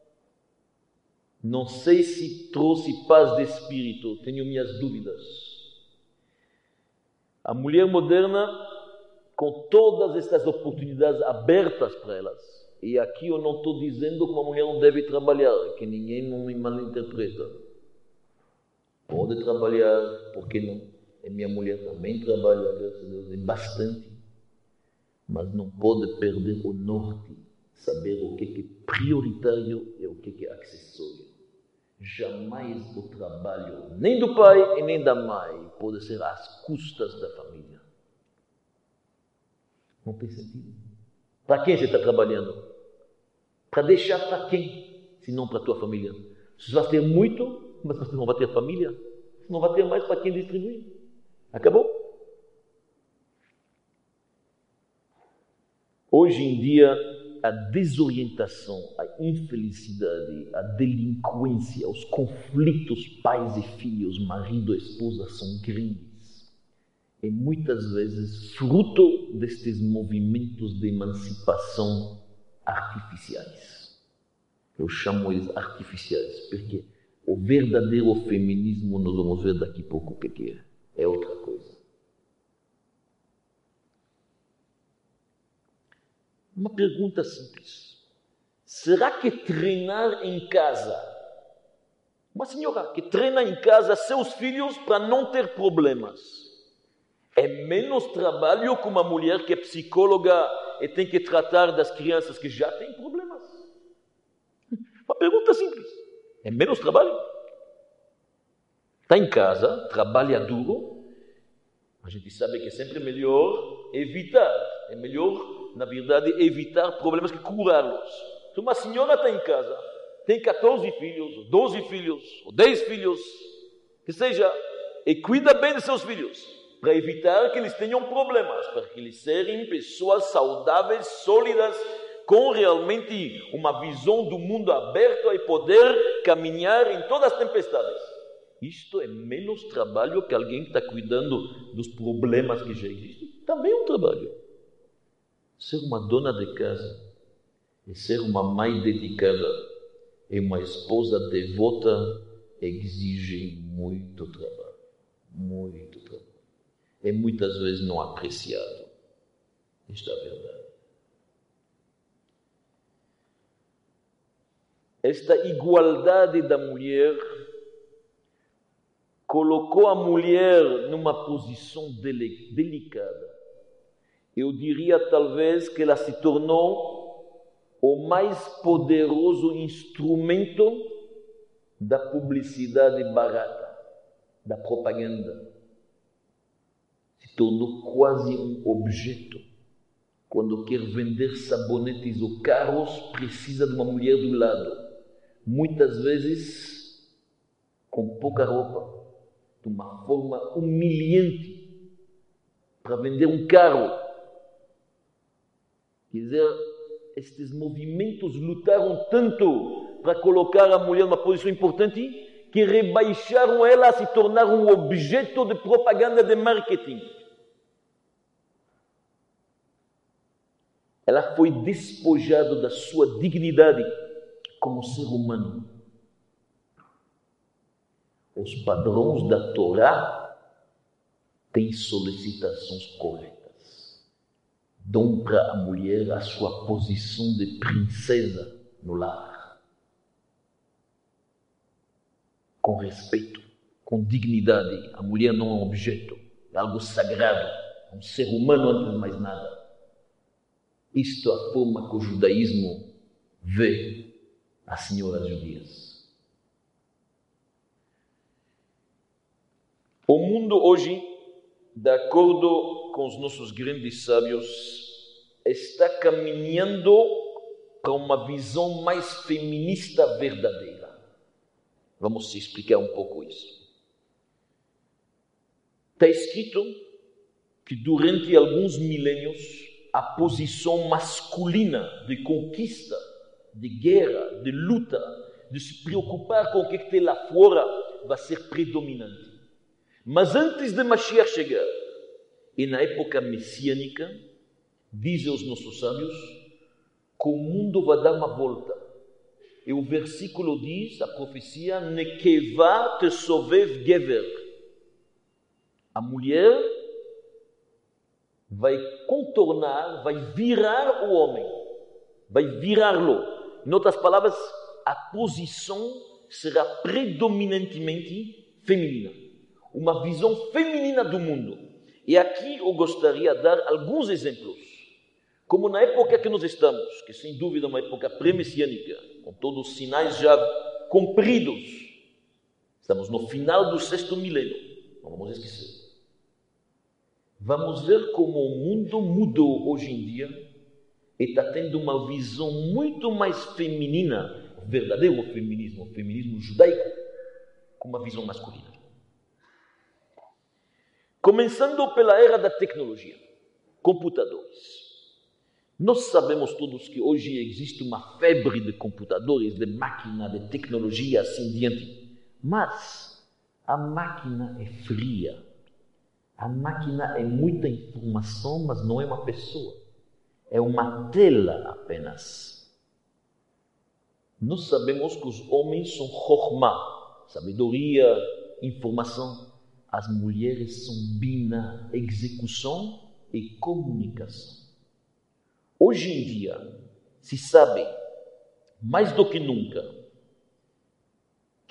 Não sei se trouxe paz de espírito, tenho minhas dúvidas. A mulher moderna, com todas estas oportunidades abertas para elas, e aqui eu não estou dizendo que uma mulher não deve trabalhar, que ninguém não me malinterpreta. Pode trabalhar, por que não? E minha mulher também trabalha, graças a Deus, é bastante. Mas não pode perder o norte, saber o que é prioritário e o que é acessório. Jamais o trabalho, nem do pai e nem da mãe, pode ser às custas da família. Não tem sentido. Para quem você está trabalhando? Para deixar para quem? Se não para a tua família. Você vai ter muito, mas você não vai ter família. Você não vai ter mais para quem distribuir. Acabou? Hoje em dia, a desorientação, a infelicidade, a delinquência, os conflitos pais e filhos, marido e esposa são grandes. E muitas vezes fruto destes movimentos de emancipação artificiais. Eu chamo eles artificiais, porque o verdadeiro feminismo nós vamos ver daqui a pouco o que é. É outra coisa. Uma pergunta simples. Será que treinar em casa Uma senhora que treina em casa seus filhos para não ter problemas. É menos trabalho que uma mulher que é psicóloga e tem que tratar das crianças que já têm problemas. Uma pergunta simples. É menos trabalho? Está em casa, trabalha duro. A gente sabe que é sempre melhor evitar. É melhor, na verdade, evitar problemas que curá-los. Se uma senhora está em casa, tem 14 filhos, ou 12 filhos, ou 10 filhos, que seja, e cuida bem de seus filhos, para evitar que eles tenham problemas, para que eles sejam pessoas saudáveis, sólidas, com realmente uma visão do mundo aberto e poder caminhar em todas as tempestades. Isto é menos trabalho que alguém que está cuidando dos problemas que já existem. Também é um trabalho. Ser uma dona de casa e ser uma mãe dedicada e uma esposa devota exige muito trabalho. Muito trabalho. E muitas vezes não apreciado. Isto é a verdade. Esta igualdade da mulher colocou a mulher numa posição delicada. Eu diria talvez que ela se tornou o mais poderoso instrumento da publicidade barata, da propaganda. Se tornou quase um objeto. Quando quer vender sabonetes ou carros, precisa de uma mulher do lado. Muitas vezes com pouca roupa, de uma forma humilhante, para vender um carro. Quer dizer, estes movimentos lutaram tanto para colocar a mulher numa posição importante que rebaixaram ela a se tornar um objeto de propaganda de marketing. Ela foi despojada da sua dignidade como ser humano. Os padrões da Torá têm solicitações corretas. Dão para a mulher a sua posição de princesa no lar. Com respeito, com dignidade. A mulher não é um objeto, é algo sagrado, é um ser humano antes de mais nada. Isto é a forma que o judaísmo vê as senhoras judias. O mundo hoje, de acordo com os nossos grandes sábios, está caminhando para uma visão mais feminista verdadeira. Vamos explicar um pouco isso. Está escrito que durante alguns milênios a posição masculina de conquista, de guerra, de luta, de se preocupar com o que tem lá fora, vai ser predominante. Mas antes de Mashiach chegar, e na época messiânica, dizem os nossos sábios, que o mundo vai dar uma volta. E o versículo diz, a profecia, Nekeva tesovev gever. A mulher vai contornar, vai virar o homem, vai virá-lo. Em outras palavras, a posição será predominantemente feminina. Uma visão feminina do mundo. E aqui eu gostaria de dar alguns exemplos. Como na época que nós estamos, que sem dúvida é uma época pré-messiânica, com todos os sinais já cumpridos. Estamos no final do 6º milênio. Não vamos esquecer. Vamos ver como o mundo mudou hoje em dia e está tendo uma visão muito mais feminina, o verdadeiro feminismo, o feminismo judaico, com uma visão masculina. Começando pela era da tecnologia, computadores. Nós sabemos todos que hoje existe uma febre de computadores, de máquina, de tecnologia, assim diante. Mas a máquina é fria. A máquina é muita informação, mas não é uma pessoa. É uma tela apenas. Nós sabemos que os homens são chokhmah, sabedoria, informação. As mulheres são bina, execução e comunicação. Hoje em dia, se sabe, mais do que nunca,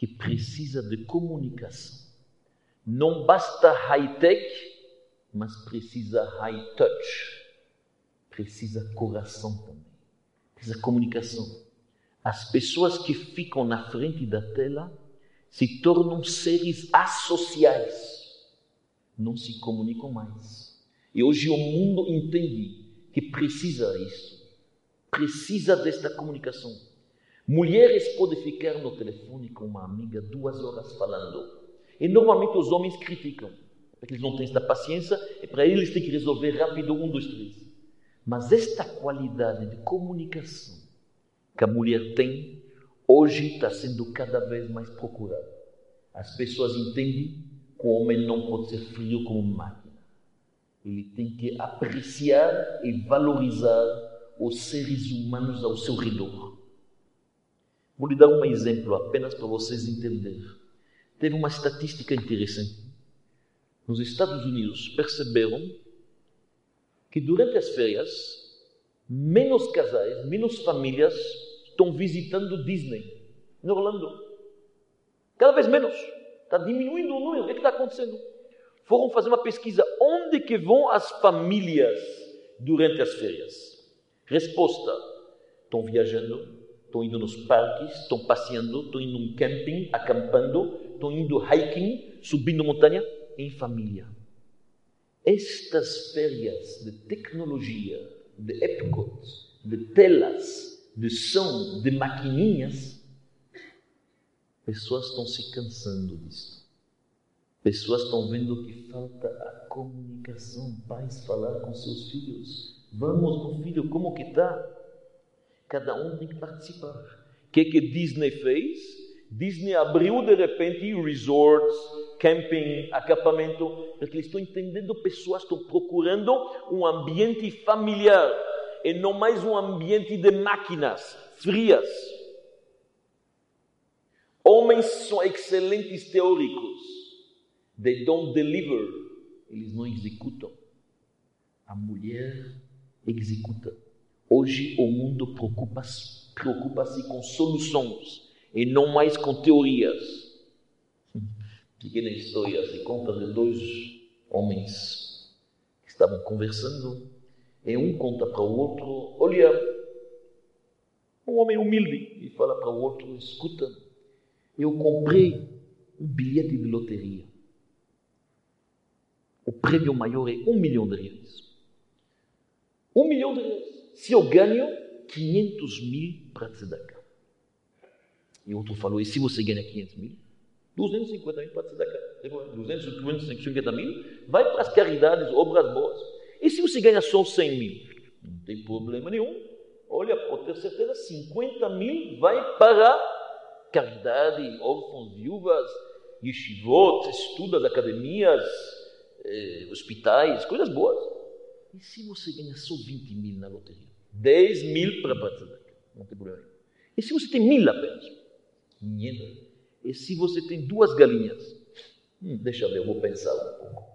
que precisa de comunicação. Não basta high-tech, mas precisa high-touch. Precisa coração também. Precisa comunicação. As pessoas que ficam na frente da tela se tornam seres associais. Não se comunicam mais. E hoje o mundo entende que precisa disso. Precisa desta comunicação. Mulheres podem ficar no telefone com uma amiga 2 horas falando. E normalmente os homens criticam. Porque eles não têm esta paciência. E para eles tem que resolver rápido 1, 2, 3. Mas esta qualidade de comunicação que a mulher tem, hoje está sendo cada vez mais procurada. As pessoas entendem que o homem não pode ser frio como uma máquina. Ele tem que apreciar e valorizar os seres humanos ao seu redor. Vou lhe dar um exemplo apenas para vocês entenderem. Teve uma estatística interessante. Nos Estados Unidos perceberam que durante as férias, menos casais, menos famílias estão visitando Disney em Orlando. Cada vez menos. Está diminuindo o número. O que está acontecendo? Foram fazer uma pesquisa. Onde que vão as famílias durante as férias? Resposta. Estão viajando, estão indo nos parques, estão passeando, estão indo em camping, acampando, estão indo hiking, subindo montanha, em família. Estas férias de tecnologia, de Epcot, de telas, de som, de maquininhas, pessoas estão se cansando disso. Pessoas estão vendo que falta a comunicação. Pais falar com seus filhos. Vamos, meu filho, como que está? Cada um tem que participar. O que Disney fez? Disney abriu de repente resorts, camping, acampamento, porque eles estão entendendo, pessoas estão procurando um ambiente familiar e não mais um ambiente de máquinas frias. Homens são excelentes teóricos. They don't deliver. Eles não executam. A mulher executa. Hoje o mundo preocupa-se com soluções e não mais com teorias. Pequena história se conta de 2 homens que estavam conversando e um conta para o outro, olha, um homem humilde, e fala para o outro, escuta, eu comprei um bilhete de loteria. O prêmio maior é R$1 milhão. R$1 milhão. Se eu ganho, 500 mil para tzedakah. E o outro falou, e se você ganha 500 mil? 250 mil para tzedakah. 250 mil vai para as caridades, obras boas. E se você ganha só 100 mil? Não tem problema nenhum. Olha, pode ter certeza, 50 mil vai para caridade, órfãos, viúvas, yeshivot, estudos, academias, hospitais, coisas boas. E se você ganha só 20 mil na loteria? 10 mil para tzedakah. Não tem problema nenhum. E se você tem 1.000 apenas? 500. E se você tem 2 galinhas? Deixa eu ver, eu vou pensar um pouco.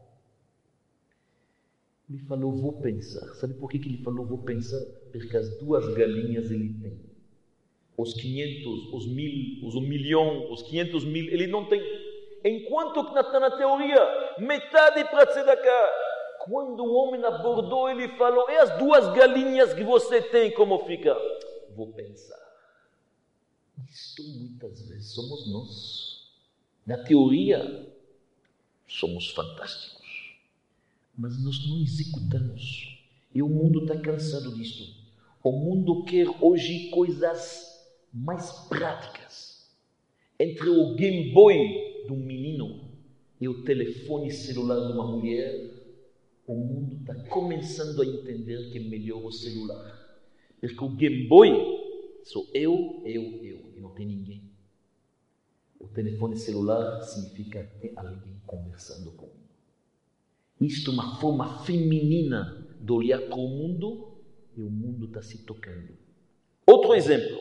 Ele falou, vou pensar. Sabe por que ele falou, vou pensar? Porque as 2 galinhas ele tem. Os 500, os 1.000, os 1 milhão, os 500 mil, ele não tem. Enquanto que está na teoria, metade para tzedakah. Quando o homem abordou, ele falou, e as 2 galinhas que você tem, como fica? Vou pensar. Isto muitas vezes somos nós. Na teoria, somos fantásticos. Mas nós não executamos. E o mundo está cansado disto. O mundo quer hoje coisas mais práticas. Entre o Game Boy de um menino e o telefone celular de uma mulher, o mundo está começando a entender que é melhor o celular. Porque o Game Boy sou eu, e não tem ninguém. O telefone celular significa ter alguém conversando comigo. Isto é uma forma feminina de olhar para o mundo e o mundo está se tocando. Outro exemplo.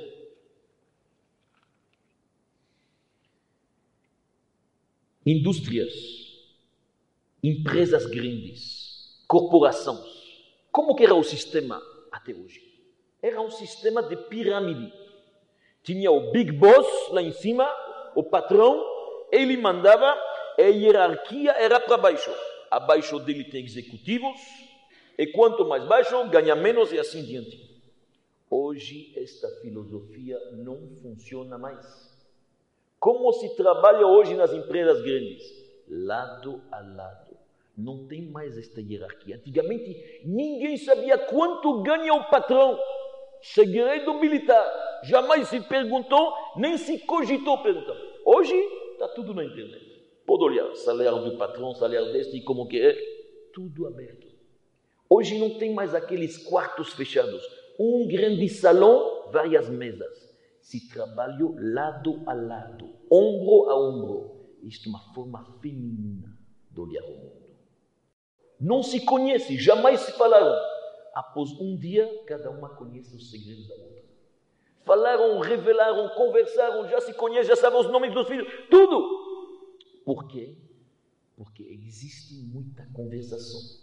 Indústrias, empresas grandes, corporações. Como que era o sistema até hoje? Era um sistema de pirâmide. Tinha o Big Boss lá em cima, O patrão, ele mandava, a hierarquia era para baixo. Abaixo dele tem executivos, e quanto mais baixo, ganha menos e assim diante. Hoje, esta filosofia não funciona mais. Como se trabalha hoje nas empresas grandes? Lado a lado. Não tem mais esta hierarquia. Antigamente, ninguém sabia quanto ganha o patrão. Segredo militar. Jamais se perguntou, nem se cogitou perguntar. Hoje, está tudo na internet. Pode olhar, salário do patrão, salário deste, como que é. Tudo aberto. Hoje não tem mais aqueles quartos fechados. Um grande salão, várias mesas. Se trabalha lado a lado, ombro a ombro. Isto é uma forma feminina de olhar o mundo. Não se conhece, jamais se falaram. Após um dia, cada uma conhece os segredos da outra. Falaram, revelaram, conversaram, já se conhecem, já sabem os nomes dos filhos, tudo. Por quê? Porque existe muita conversação.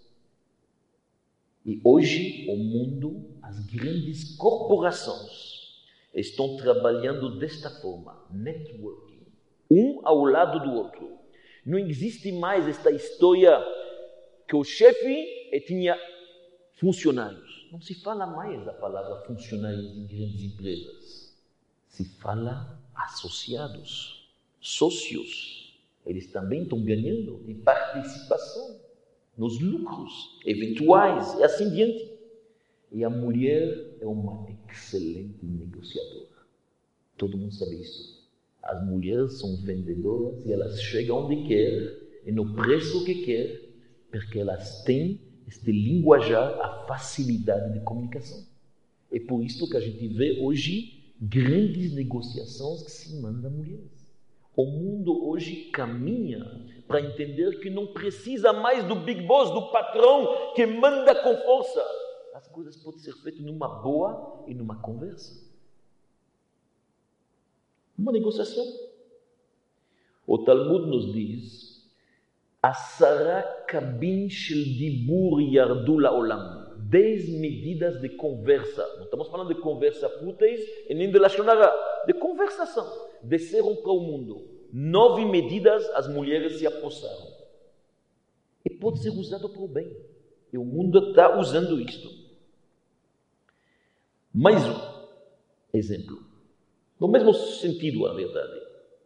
E hoje, o mundo, as grandes corporações, estão trabalhando desta forma, networking, um ao lado do outro. Não existe mais esta história que o chefe tinha funcionários. Não se fala mais a palavra funcionários em grandes empresas. Se fala associados, sócios. Eles também estão ganhando em participação nos lucros eventuais e assim diante. E a mulher é uma excelente negociadora. Todo mundo sabe isso. As mulheres são vendedoras e elas chegam onde quer e no preço que quer, porque elas têm este linguajar, a facilidade de comunicação. É por isso que a gente vê hoje grandes negociações que se mandam mulheres. O mundo hoje caminha para entender que não precisa mais do big boss, do patrão que manda com força. As coisas podem ser feitas numa boa e numa conversa. Uma negociação. O Talmud nos diz: 10 kabin shel dibur yardu la'olam. 10 medidas de conversa. Não estamos falando de conversa fúteis e nem de lashon hara, de conversação. Desceram para o mundo. 9 medidas as mulheres se apossaram. E pode ser usado para o bem. E o mundo está usando isto. Mais um exemplo. No mesmo sentido, a verdade.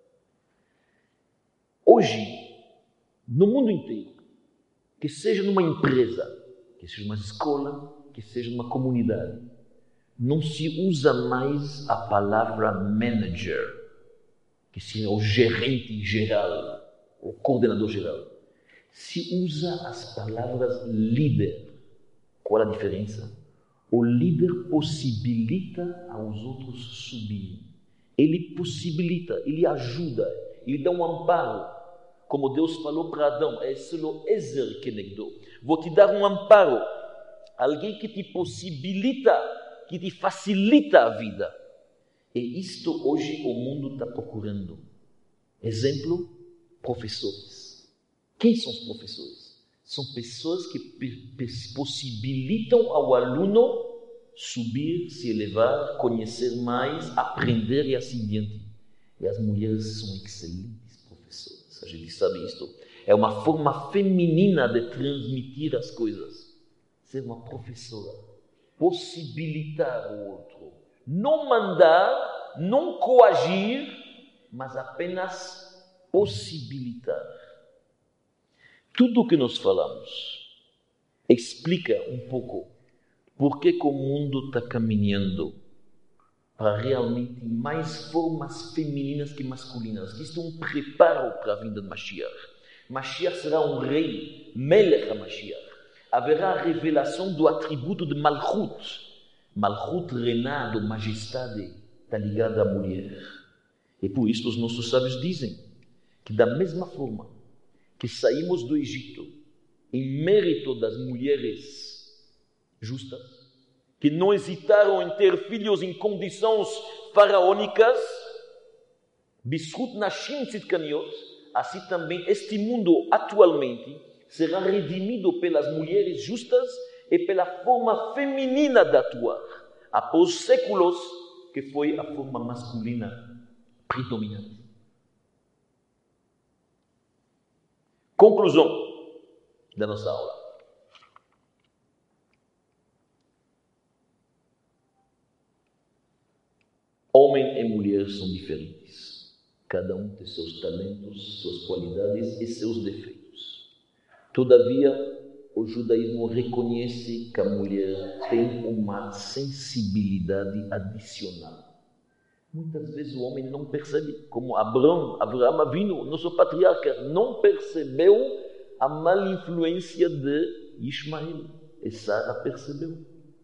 Hoje, no mundo inteiro, que seja numa empresa, que seja numa escola, que seja numa comunidade, não se usa mais a palavra manager, que seja o gerente geral, o coordenador geral. Se usa as palavras líder. Qual a diferença? O líder possibilita aos outros subir. Ele possibilita, ele ajuda, ele dá um amparo. Como Deus falou para Adão, é só Ezer Kenegdo. Vou te dar um amparo. Alguém que te possibilita, que te facilita a vida. E isto hoje o mundo está procurando. Exemplo, professores. Quem são os professores? São pessoas que possibilitam ao aluno subir, se elevar, conhecer mais, aprender e assim diante. E as mulheres são excelentes professoras. A gente sabe isto. É uma forma feminina de transmitir as coisas. Ser uma professora. Possibilitar o outro. Não mandar, não coagir, mas apenas possibilitar. Tudo o que nós falamos explica um pouco por que o mundo está caminhando para realmente mais formas femininas que masculinas. Isto é um preparo para a vinda de Mashiach. Mashiach será um rei, Melech HaMashiach. Haverá a revelação do atributo de Malchut. Malchut, reinado, majestade, está ligada à mulher. E por isso os nossos sábios dizem que da mesma forma que saímos do Egito em mérito das mulheres justas, que não hesitaram em ter filhos em condições faraônicas, Bishut Nashim Tzidkaniot, assim também este mundo atualmente será redimido pelas mulheres justas e pela forma feminina de atuar, após séculos que foi a forma masculina predominante. Conclusão da nossa aula. Homem e mulher são diferentes. Cada um tem seus talentos, suas qualidades e seus defeitos. Todavia, o judaísmo reconhece que a mulher tem uma sensibilidade adicional. Muitas vezes o homem não percebe, como Abraão Avinu, nosso patriarca, não percebeu a má influência de Ismael. E Sara percebeu.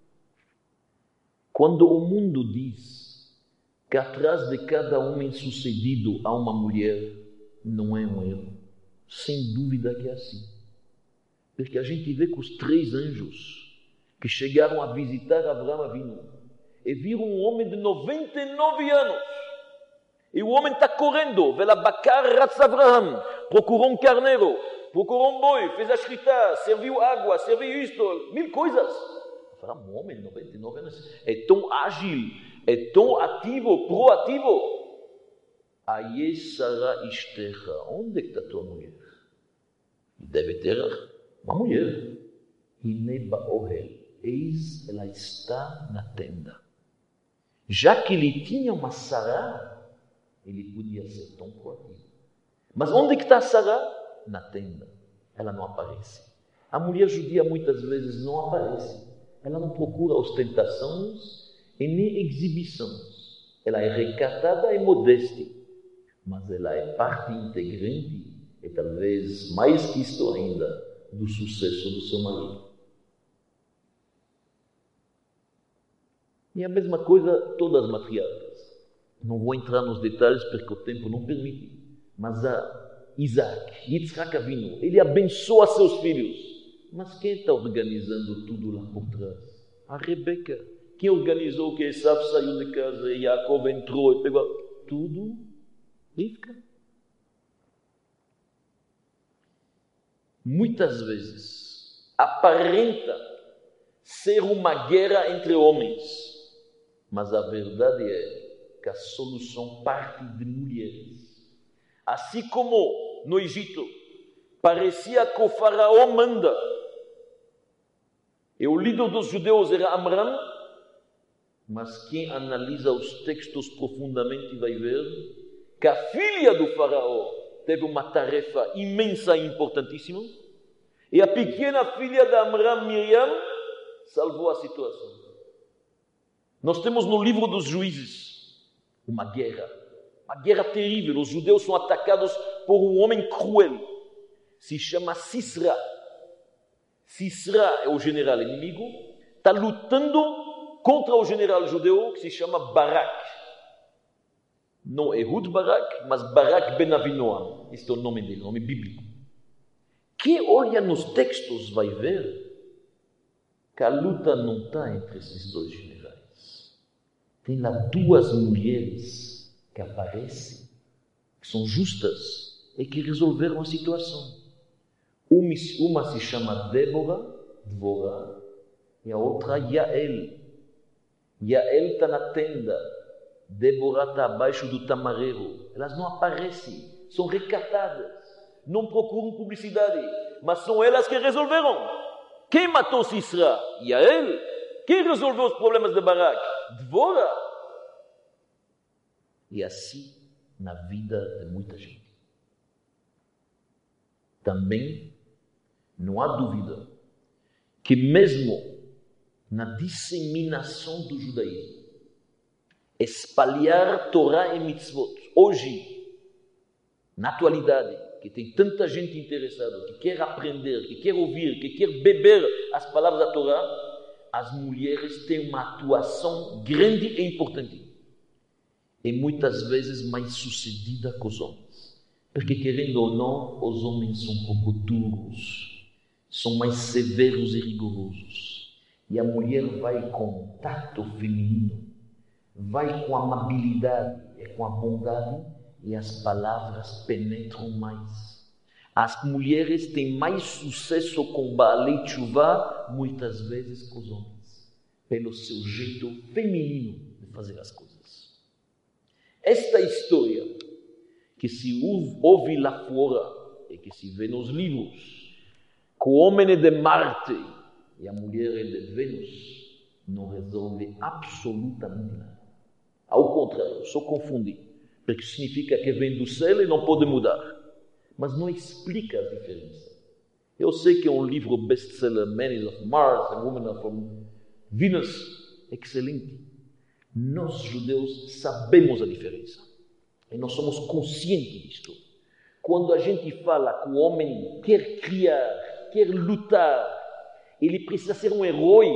Quando o mundo diz que atrás de cada homem sucedido há uma mulher, não é um erro. Sem dúvida que é assim. Porque a gente vê que os 3 anjos que chegaram a visitar Abraão Avinu e viram um homem de 99 anos. E o homem está correndo. Abraão procurou um carneiro, procurou um boi, fez a shritá, serviu água, serviu isto, 1000 coisas. Um homem de 99 anos é tão ágil, é tão ativo, proativo. Aí Sara Ishterra, onde está tua mulher? Deve ter uma mulher. Ineba Ohel, eis ela está na tenda. Já que ele tinha uma Sara, ele podia ser tão proativo. Mas onde está a Sara? Na tenda. Ela não aparece. A mulher judia muitas vezes não aparece. Ela não procura ostentações e nem exibições. Ela é recatada e modesta. Mas ela é parte integrante e talvez mais que isto ainda do sucesso do seu marido. E a mesma coisa todas as matriarcas. Não vou entrar nos detalhes porque o tempo não permite. Mas a Isaac, Yitzhak Avinu, ele abençoa seus filhos. Mas quem está organizando tudo lá por trás? A Rebeca. Quem organizou que Esav saiu de casa e Jacob entrou e pegou tudo? Rivka. Muitas vezes aparenta ser uma guerra entre homens. Mas a verdade é que a solução parte de mulheres. Assim como no Egito, parecia que o faraó manda. E o líder dos judeus era Amram, mas quem analisa os textos profundamente vai ver que a filha do faraó teve uma tarefa imensa e importantíssima. E a pequena filha de Amram, Miriam, salvou a situação. Nós temos no livro dos Juízes uma guerra terrível. Os judeus são atacados por um homem cruel. Se chama Sisra. Sisra é o general inimigo. Está lutando contra o general judeu que se chama Barak. Não Ehud Barak, mas Barak ben Avinoam. Este é o nome dele, o nome bíblico. Quem olha nos textos vai ver que a luta não está entre esses dois generais. Tem lá 2 mulheres que aparecem, que são justas e que resolveram a situação. Uma se chama Débora, e a outra Yael. Yael está na tenda, Débora está abaixo do tamareiro. Elas não aparecem, são recatadas, não procuram publicidade, mas são elas que resolveram. Quem matou Sisra? Yael. Quem resolveu os problemas de Barak? Dvora. E assim na vida de muita gente. Também não há dúvida que mesmo na disseminação do judaísmo, espalhar Torá e Mitzvot, hoje, na atualidade, que tem tanta gente interessada, que quer aprender, que quer ouvir, que quer beber as palavras da Torá, as mulheres têm uma atuação grande e importante. E muitas vezes mais sucedida que os homens. Porque, querendo ou não, os homens são um pouco duros, são mais severos e rigorosos. E a mulher vai com tato feminino, vai com amabilidade e com a bondade, e as palavras penetram mais. As mulheres têm mais sucesso com Baalei Teshuvah, muitas vezes, que os homens, pelo seu jeito feminino de fazer as coisas. Esta história que se ouve lá fora é que se vê nos livros que o homem é de Marte e a mulher é de Vênus, não resolve absolutamente nada. Ao contrário, só confunde, porque significa que vem do céu e não pode mudar, mas não explica a diferença. Eu sei que é um livro best-seller, Man is of Mars and Women are from Venus, excelente. Nós, judeus, sabemos a diferença e nós somos conscientes disto. Quando a gente fala que o homem quer criar, quer lutar, ele precisa ser um herói,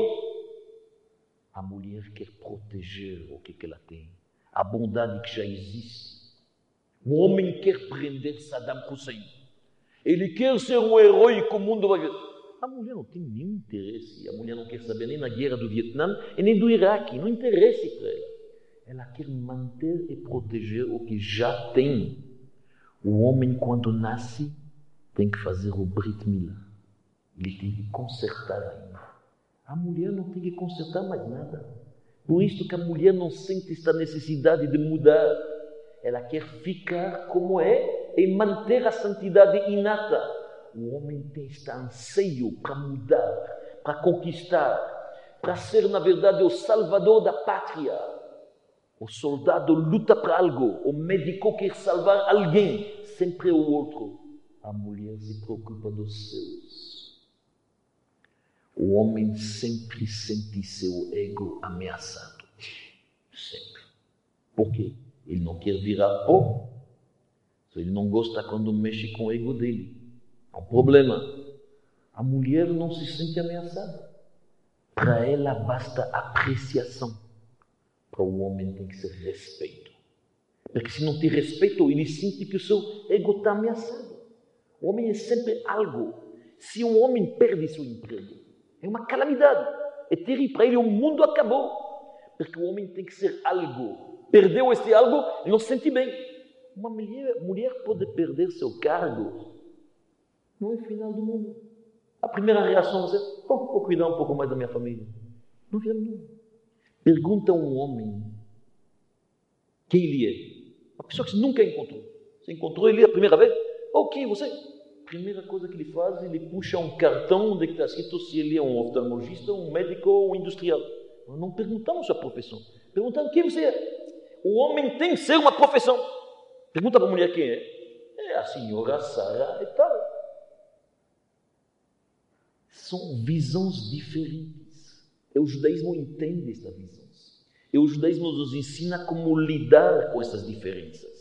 a mulher quer proteger o que ela tem, a bondade que já existe. O homem quer prender Saddam Hussein. Ele quer ser um herói que o mundo vai ver. A mulher não tem nenhum interesse. A mulher não quer saber nem na guerra do Vietnã e nem do Iraque. Não interessa para ela. Ela quer manter e proteger o que já tem. O homem, quando nasce, tem que fazer o Brit Milá. Ele tem que consertar ainda. A mulher não tem que consertar mais nada. Por isso que a mulher não sente esta necessidade de mudar. Ela quer ficar como é e manter a santidade inata. O homem tem este anseio para mudar, para conquistar, para ser, na verdade, o salvador da pátria. O soldado luta para algo, o médico quer salvar alguém, sempre o outro. A mulher se preocupa dos seus. O homem sempre sente seu ego ameaçado. Sempre. Por quê? Ele não quer virar pó. Ele não gosta quando mexe com o ego dele. É um problema. A mulher não se sente ameaçada. Para ela basta apreciação. Para o homem tem que ser respeito. Porque se não tem respeito, ele sente que o seu ego está ameaçado. O homem é sempre algo. Se um homem perde seu emprego, é uma calamidade. É terrível. Para ele o mundo acabou. Porque o homem tem que ser algo. Perdeu esse algo e não se sente bem. Uma mulher pode perder seu cargo. Não é o final do mundo. A primeira reação é vou cuidar um pouco mais da minha família. Não é o final do mundo. Pergunta a um homem quem ele é. Uma pessoa que você nunca encontrou. Você encontrou ele a primeira vez? Quem é você? A primeira coisa que ele faz, ele puxa um cartão onde está escrito se ele é um oftalmologista, um médico ou um industrial. Nós não perguntamos sua profissão. Perguntamos quem você é. O homem tem que ser uma profissão. Pergunta para a mulher quem é. É a senhora Sara e tal. São visões diferentes. E o judaísmo entende esta visão. E o judaísmo nos ensina como lidar com essas diferenças.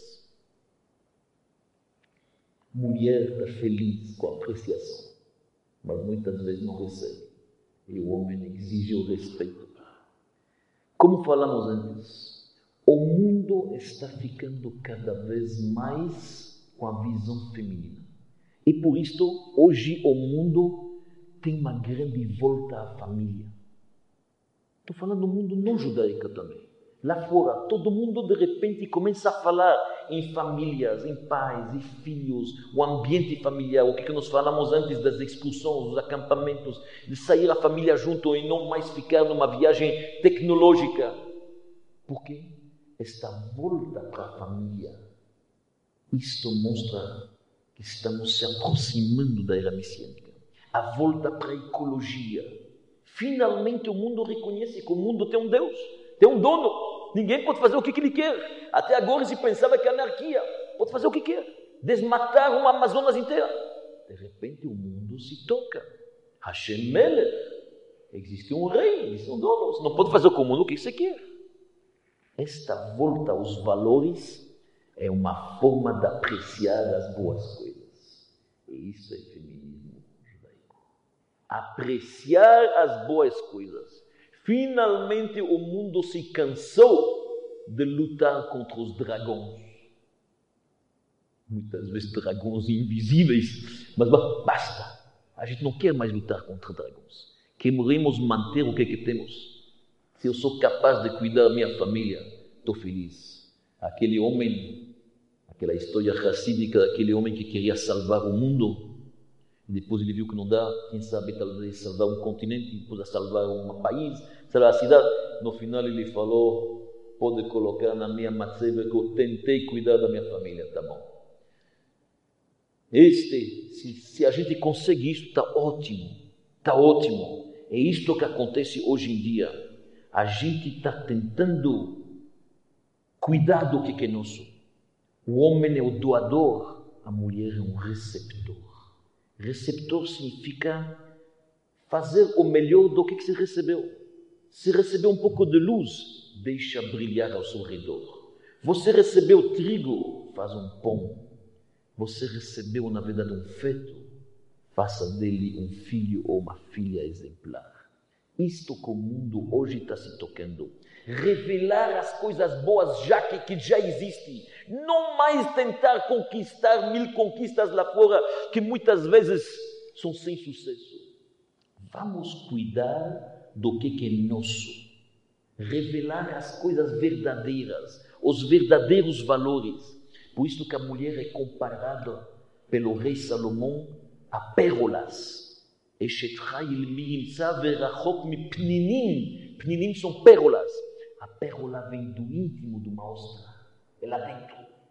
Mulher está feliz com a apreciação, mas muitas vezes não recebe. E o homem exige o respeito. Como falamos antes, o mundo está ficando cada vez mais com a visão feminina. E por isso, hoje o mundo tem uma grande volta à família. Estou falando do mundo não judaico também. Lá fora, todo mundo de repente começa a falar em famílias, em pais e filhos, o ambiente familiar, o que nós falamos antes das excursões, dos acampamentos, de sair a família junto e não mais ficar numa viagem tecnológica. Por quê? Esta volta para a família, isto mostra que estamos se aproximando da era messiânica. A volta para a ecologia. Finalmente o mundo reconhece que o mundo tem um Deus, tem um dono. Ninguém pode fazer o que ele quer. Até agora se pensava que a anarquia pode fazer o que quer. Desmatar uma Amazonas inteira. De repente o mundo se toca. Hashem Melech. Existe um rei, existe um dono. Você não pode fazer com o mundo o que você quer. Esta volta aos valores é uma forma de apreciar as boas coisas. E isso é feminismo judaico. Apreciar as boas coisas. Finalmente o mundo se cansou de lutar contra os dragões. Muitas vezes dragões invisíveis. Mas basta. A gente não quer mais lutar contra dragões. Queremos manter o que temos. Se eu sou capaz de cuidar da minha família, estou feliz. Aquele homem, aquela história racídica daquele homem que queria salvar o mundo, depois ele viu que não dá, quem sabe talvez salvar um continente, depois salvar um país, salvar a cidade. No final ele falou, pode colocar na minha matzeva que eu tentei cuidar da minha família, tá bom. Se a gente consegue isso, está ótimo. Está ótimo. É isto que acontece hoje em dia. A gente está tentando cuidar do que é nosso. O homem é o doador, a mulher é um receptor. Receptor significa fazer o melhor do que se recebeu. Se recebeu um pouco de luz, deixa brilhar ao seu redor. Você recebeu trigo, faz um pão. Você recebeu, na verdade, um feto, faça dele um filho ou uma filha exemplar. Isto que o mundo hoje está se tocando. Revelar as coisas boas que já existem. Não mais tentar conquistar 1000 conquistas lá fora, que muitas vezes são sem sucesso. Vamos cuidar do que é nosso. Revelar as coisas verdadeiras, os verdadeiros valores. Por isso que a mulher é comparada pelo rei Salomão a pérolas. Pninim são pérolas. A pérola vem do íntimo de uma ostra. É lá dentro.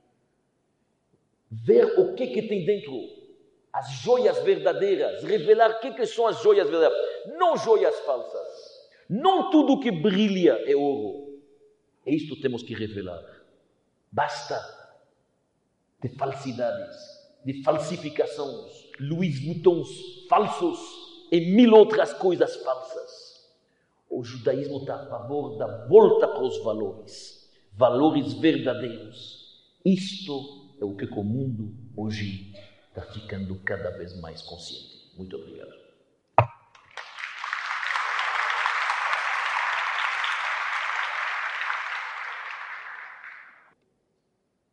Ver o que tem dentro. As joias verdadeiras. Revelar o que são as joias verdadeiras. Não joias falsas. Não tudo que brilha é ouro. É isto que temos que revelar. Basta de falsidades, de falsificações, Louis Vuittons falsos e 1000 outras coisas falsas. O judaísmo está a favor da volta para os valores, valores verdadeiros. Isto é o que o mundo hoje está ficando cada vez mais consciente. Muito obrigado.